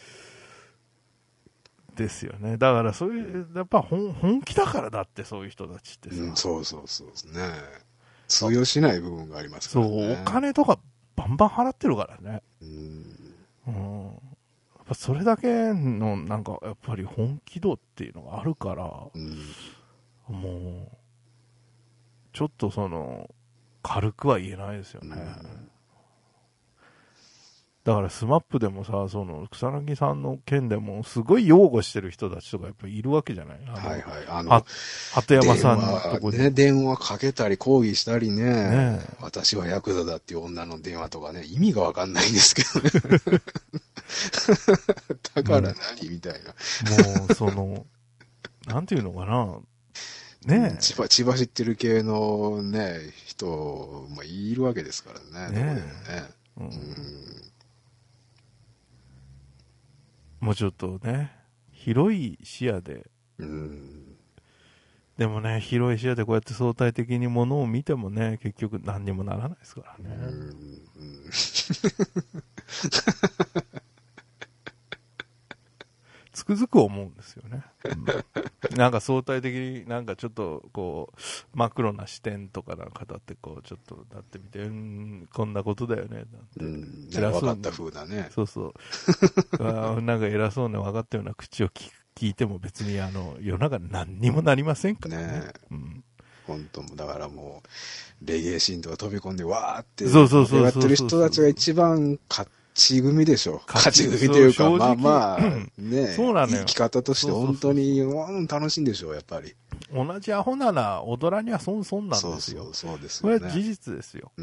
Speaker 1: ですよね。だからそういう、やっぱ本気だからだって、そういう人たちってさ。
Speaker 2: そうですね。通用しない部分がありますからね。
Speaker 1: そう、お金とかバンバン払ってるからね。やっぱそれだけの、なんか、やっぱり本気度っていうのがあるから、もう、ちょっと軽くは言えないですよね。だからスマップでもさ、草薙さんの件でもすごい擁護してる人たちとかやっぱりいるわけじゃない。鳩山さんのとこ
Speaker 2: で。電話かけたり抗議したりね。私はヤクザだっていう女の電話とかね、意味がわかんないんですけどね。だから何みたいな。
Speaker 1: もうなんていうのかな。ねえ。
Speaker 2: 千葉知ってる系のね、人もいるわけですからね。
Speaker 1: もうちょっとね、広い視野で。でもね、広い視野でこうやって相対的にものを見てもね、結局何にもならないですからね。つくづく思うんですよね。なんか相対的になんかちょっとこうマクロな視点とかなんかだってこうちょっとだってみてこんなことだよねなんて
Speaker 2: 偉そう分かった風だね。
Speaker 1: そうなんか偉そうな分かったような口を聞いても別に世の中何にもなりませんからね。
Speaker 2: 本当もだからもうレゲエシーンとか飛び込んでわーって
Speaker 1: そう
Speaker 2: やってる人たちが一番勝ち組でしょ。勝ち組というか、まあまあね、
Speaker 1: そうなのよ。
Speaker 2: 生き方として本当に楽しいんでしょう、やっぱり。
Speaker 1: 同じアホなら踊らには損なんですよ。
Speaker 2: そうですよね。
Speaker 1: これは事実ですよ。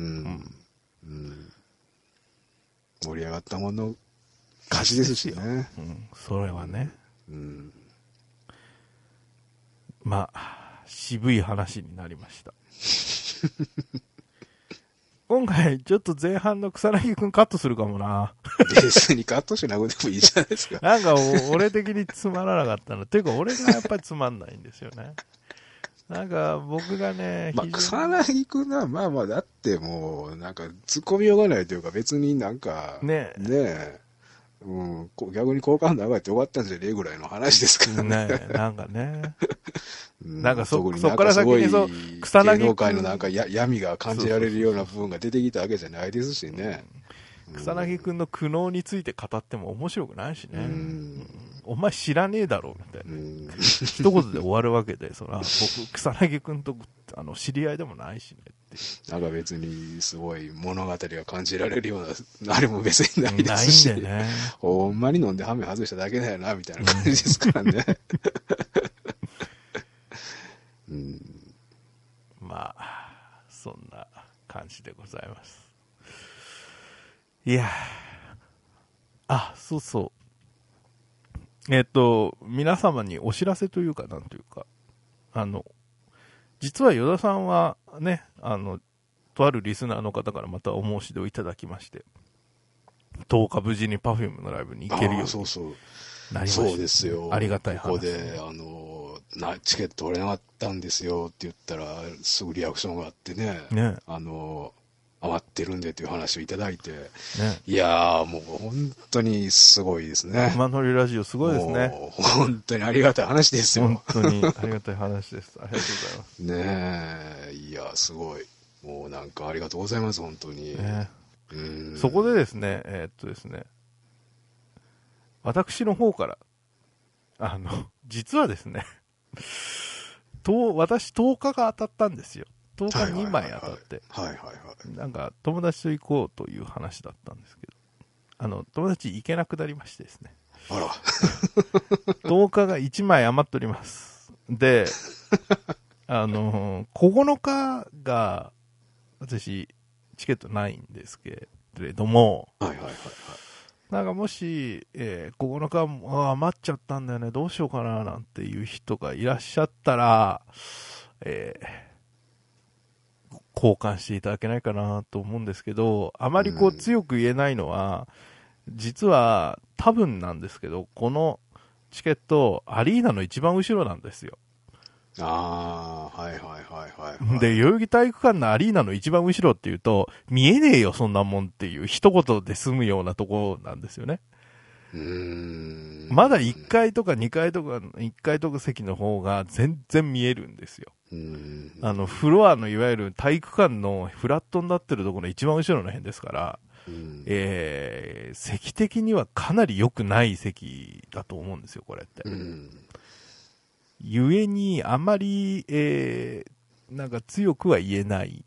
Speaker 2: 盛り上がったもの勝ちですしね。
Speaker 1: それはね。まあ、渋い話になりました。今回、ちょっと前半の草薙くんカットするかもな。
Speaker 2: 別にカットしなくてもいいじゃないですか。
Speaker 1: なんか、俺的につまらなかったの。ていうか、俺がやっぱりつまんないんですよね。なんか、僕がね、
Speaker 2: 草薙くんは、まあまあ、だってもう、なんか、突っ込みようがないというか、別になんか、ねえ、逆に好感度上がって終わったんじゃねえぐらいの話ですからね。
Speaker 1: なんかね。なんかそっから先に
Speaker 2: 草薙芸能界のなんか闇が感じられるような部分が出てきたわけじゃないですしね。
Speaker 1: 草薙くんの苦悩について語っても面白くないしね。お前知らねえだろみたいな。一言で終わるわけで、僕、草薙くんと知り合いでもないしねって
Speaker 2: なんか別にすごい物語が感じられるような、あれも別にないですし。ないんでね。ほんまに飲んでハメ外しただけだよな、みたいな感じですからね。
Speaker 1: まあ、そんな感じでございます。いやそうそう。皆様にお知らせというか、なんというか、実は与田さんはね、とあるリスナーの方からまたお申し出をいただきまして、10日無事に Perfume のライブに行けるようになりました。
Speaker 2: そうですよ。
Speaker 1: ありがたい話。
Speaker 2: ここで、チケット取れなかったんですよって言ったら、すぐリアクションがあってね。余ってるんでという話をいただいて、いやーもう本当にすごいですね。
Speaker 1: 馬乗りラジオすごいですね。
Speaker 2: 本当にありがたい話ですよ。
Speaker 1: 本当にありがたい話です。ありがとうございます。
Speaker 2: ねえ、いやすごい。もうなんかありがとうございます本当に。
Speaker 1: そこでですね、私の方から実はですね、私10日が当たったんですよ。10日2枚当たって、なんか友達と行こうという話だったんですけど、友達行けなくなりましてですね。
Speaker 2: あら。
Speaker 1: 10日が1枚余っております。で、9日が私チケットないんですけれども、なんかもし、9日余っちゃったんだよね、どうしようかななんていう人がいらっしゃったら、交換していただけないかなと思うんですけど、あまり強く言えないのは、実は多分なんですけど、このチケットアリーナの一番後ろなんですよ。で、代々木体育館のアリーナの一番後ろっていうと、見えねえよそんなもんっていう一言で済むようなところなんですよね。まだ1階とか2階とか、1階とか席の方が全然見えるんですよ。フロアのいわゆる体育館のフラットになってるところの一番後ろの辺ですから、席的にはかなり良くない席だと思うんですよ、これって。ゆえに、あまり、なんか強くは言えない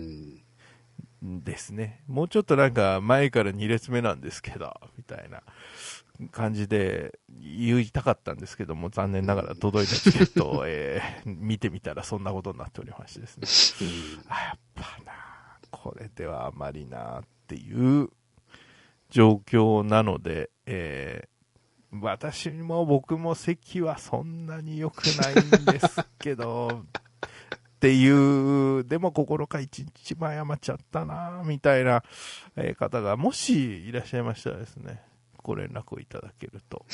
Speaker 1: ですね。もうちょっとなんか前から2列目なんですけど、みたいな感じで言いたかったんですけども、残念ながら届いたチケットを、見てみたらそんなことになっておりましてですね。やっぱな、これではあまりなっていう状況なので、私も僕も席はそんなに良くないんですけど、っていう、でも9日1日前余っちゃったな、みたいな方がもしいらっしゃいましたらですね、ご連絡をいただけると。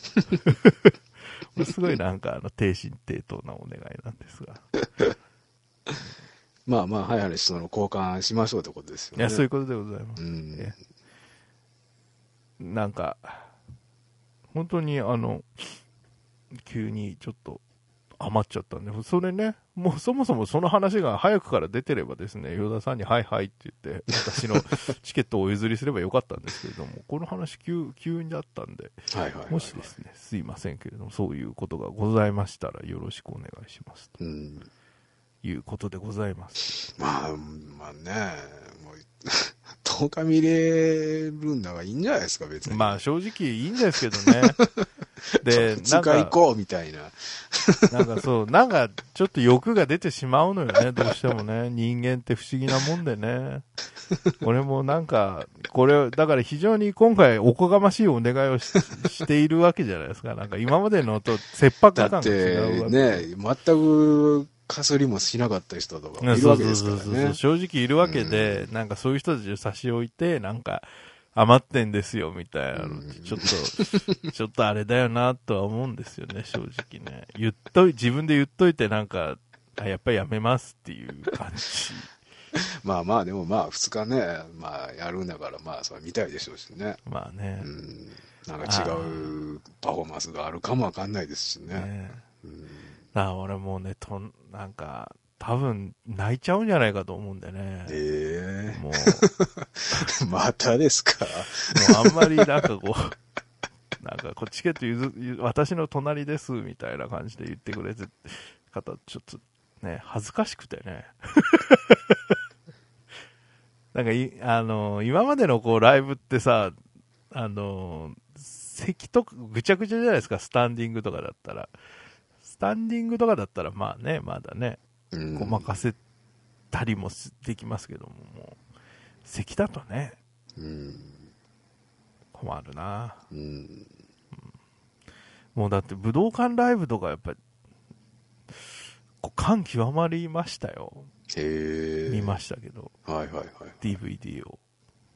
Speaker 1: すごいなんか低心低頭なお願いなんですが。
Speaker 2: まあまあ、はい、その交換しましょうってことですよね。
Speaker 1: いや、そういうことでございます。なんか、本当に急にちょっと余っちゃったんで、それね、もうそもそもその話が早くから出てればですね、与田さんにはいはいって言って、私のチケットをお譲りすればよかったんですけれども、この話急にだったんで、もしですね、すいませんけれども、そういうことがございましたらよろしくお願いしますと。 いうことでございます。
Speaker 2: まあね、もう10日見れるんだからいいんじゃないですか、別に。
Speaker 1: まあ正直いいんですけどね。で、
Speaker 2: 2日行こうみたいな。
Speaker 1: なんかちょっと欲が出てしまうのよね、どうしてもね。人間って不思議なもんでね。俺もなんか、これ、だから非常に今回おこがましいお願いをしているわけじゃないですか。なんか今までのと切迫感が違うわけ
Speaker 2: だってね、全くかすりもしなかった人とかもいるわけですからね。
Speaker 1: そう正直いるわけで、なんかそういう人たちを差し置いて、なんか余ってんですよみたいなの、ちょっとあれだよなとは思うんですよね、正直ね。自分で言っといてなんか、やっぱりやめますっていう感じ。
Speaker 2: まあでもまあ2日ね、まあやるんだからまあそれ見たいでしょうしね。
Speaker 1: まあね。
Speaker 2: なんか違うパフォーマンスがあるかもわかんないですしね。
Speaker 1: だから俺もうね、なんか、多分泣いちゃうんじゃないかと思うんでね。も
Speaker 2: う。またですか。
Speaker 1: もうあんまりなんかこう、なんかこうチケット私の隣ですみたいな感じで言ってくれて方、ちょっとね、恥ずかしくてね。なんか今までのこうライブってさ、席とかぐちゃぐちゃじゃないですか、スタンディングとかだったら。スタンディングとかだったらまあね、まだね、ごまかせたりもできますけども、もう席だとね、困るな、もうだって武道館ライブとかやっぱり感極まりましたよ。見ましたけど、DVD を、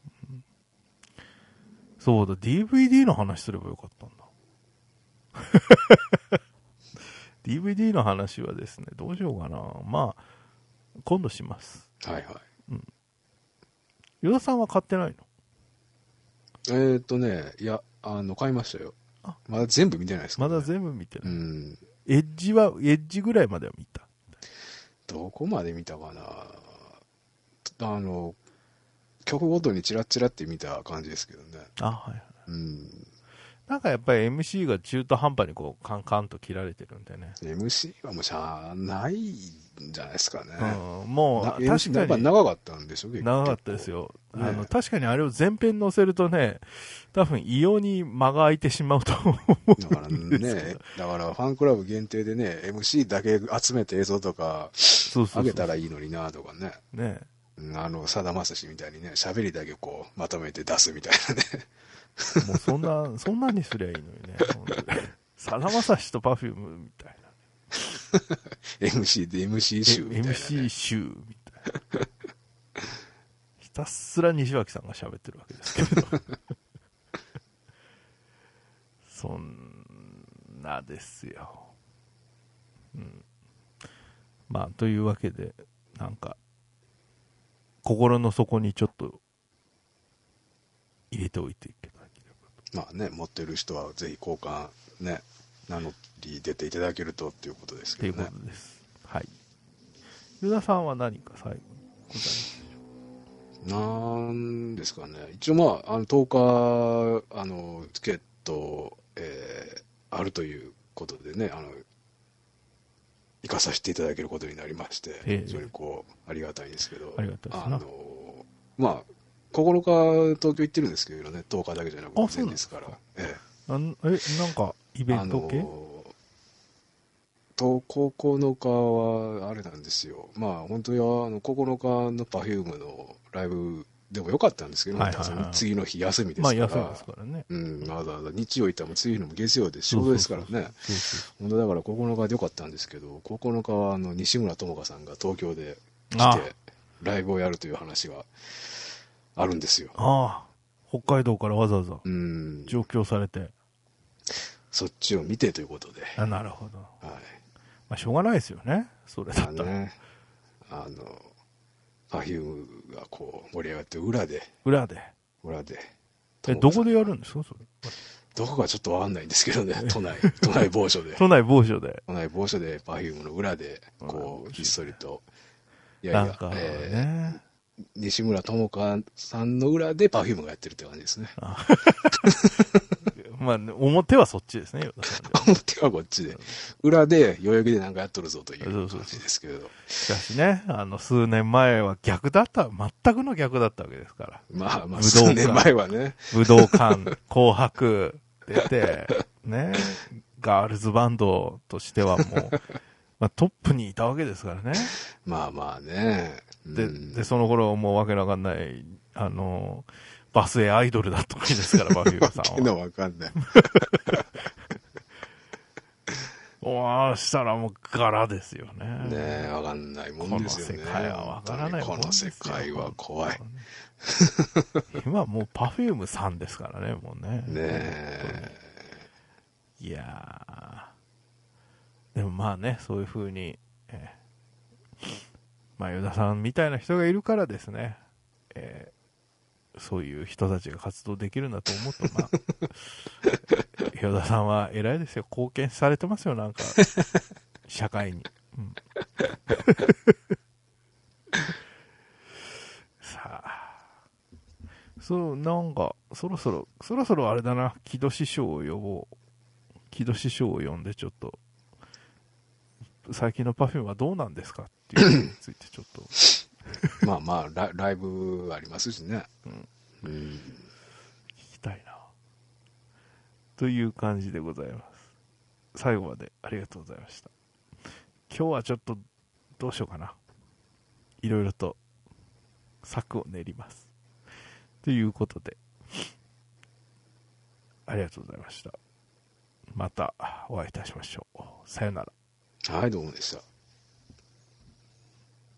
Speaker 1: そうだ DVD の話すればよかったんだ。DVD の話はですね、どうしようかな。まあ今度します。与田さんは買ってない
Speaker 2: の？いや買いましたよ。まだ全部見てないですか
Speaker 1: ね。まだ全部見てない。エッジぐらいまでは見た。
Speaker 2: どこまで見たかな。曲ごとにチラッチラって見た感じですけどね。
Speaker 1: なんかやっぱり MC が中途半端にこうカンカンと切られてるんでね。
Speaker 2: MC はもうしゃあないんじゃないですかね。
Speaker 1: もう確かに
Speaker 2: 長かったんでしょ。
Speaker 1: 長かったですよ。確かにあれを前編載せるとね、多分異様に間が空いてしまうと思うんですよ。
Speaker 2: だからファンクラブ限定でね、MC だけ集めて映像とか上げたらいいのになとかね。さだまさしみたいにね、喋りだけこうまとめて出すみたいなね。
Speaker 1: もうそんなにすりゃいいのにね。さだまさしとパフュームみたいな。
Speaker 2: MC 集みたいな、ね。
Speaker 1: MC 集みたいな。ひたすら西脇さんが喋ってるわけですけど。そんなですよ。まあ、というわけで、なんか、心の底にちょっと入れておいていただけれ
Speaker 2: ば。まあね、持ってる人はぜひ交換ね、名乗り出ていただけるとっていうことですけどね。
Speaker 1: ということです。はい。与田さんは何か最後にございますでしょうか。
Speaker 2: なんですかね。一応まあ、10日、チケット、あるということでね、行かさせていただけることになりまして、非常にこう、ありがたいんですけど、
Speaker 1: ありがたいですな。
Speaker 2: まあ、9日東京行ってるんですけどね、10日だけじゃなくて前日から。
Speaker 1: なんかイベント系
Speaker 2: 9日はあれなんですよ。まあ本当に9日の Perfume のライブでもよかったんですけど、次の日休みですから。
Speaker 1: まあ休みですからね。
Speaker 2: わざわざ日曜行ったらも次の日も月曜で仕事ですからね。本当だから9日でよかったんですけど、9日は西村智香さんが東京で来てライブをやるという話があるんですよ。
Speaker 1: 北海道からわざわざ上京されて。
Speaker 2: そっちを見てということで。
Speaker 1: なるほど。まあしょうがないですよね。それだったら。
Speaker 2: Perfume がこう盛り上がって裏で。
Speaker 1: どこでやるんですかそれ。
Speaker 2: どこかちょっとわかんないんですけどね。都内某所で。
Speaker 1: 都内某所で
Speaker 2: Perfume の裏で、こう、ひっそりと。
Speaker 1: なんか
Speaker 2: 西村智香さんの裏で Perfume がやってるって感じですね。
Speaker 1: まあ、表はそっちですね、
Speaker 2: 表はこっちで。裏で、代々木でなんかやっとるぞという感じですけれど。
Speaker 1: しかしね、数年前は逆だった、全くの逆だったわけですから。
Speaker 2: まあまあ、数年前はね。
Speaker 1: 武道館、紅白出て、ね、ガールズバンドとしてはもう、まあ、トップにいたわけですからね。
Speaker 2: まあまあね。
Speaker 1: で、その頃もうわけのわかんない、バスへアイドルだったわけですから、バフュームさんは。
Speaker 2: わけのわかんない。
Speaker 1: おーしたらもう柄ですよね。
Speaker 2: ねえ、わかんないもんですよね。
Speaker 1: この世界はわからないもんですよ。
Speaker 2: この世界は怖い。
Speaker 1: 今もうパフュームさんですからね、もうね。
Speaker 2: ねえ。
Speaker 1: いやー。でもまあね、そういう風に、まあ、与田さんみたいな人がいるからですね、そういう人たちが活動できるんだと思うと、まあ、与田さんは偉いですよ。貢献されてますよ、なんか、社会に。うん、さあ。そう、なんか、そろそろあれだな、木戸師匠を呼ぼう。木戸師匠を呼んでちょっと、最近のパフュームはどうなんですかっていうのについてちょっ
Speaker 2: と。まあまあ、ライブありますしね。
Speaker 1: 聞きたいな。という感じでございます。最後までありがとうございました。今日はちょっと、どうしようかな。いろいろと策を練ります。ということで、ありがとうございました。またお会いいたしましょう。さよなら。
Speaker 2: はい、どうもでした。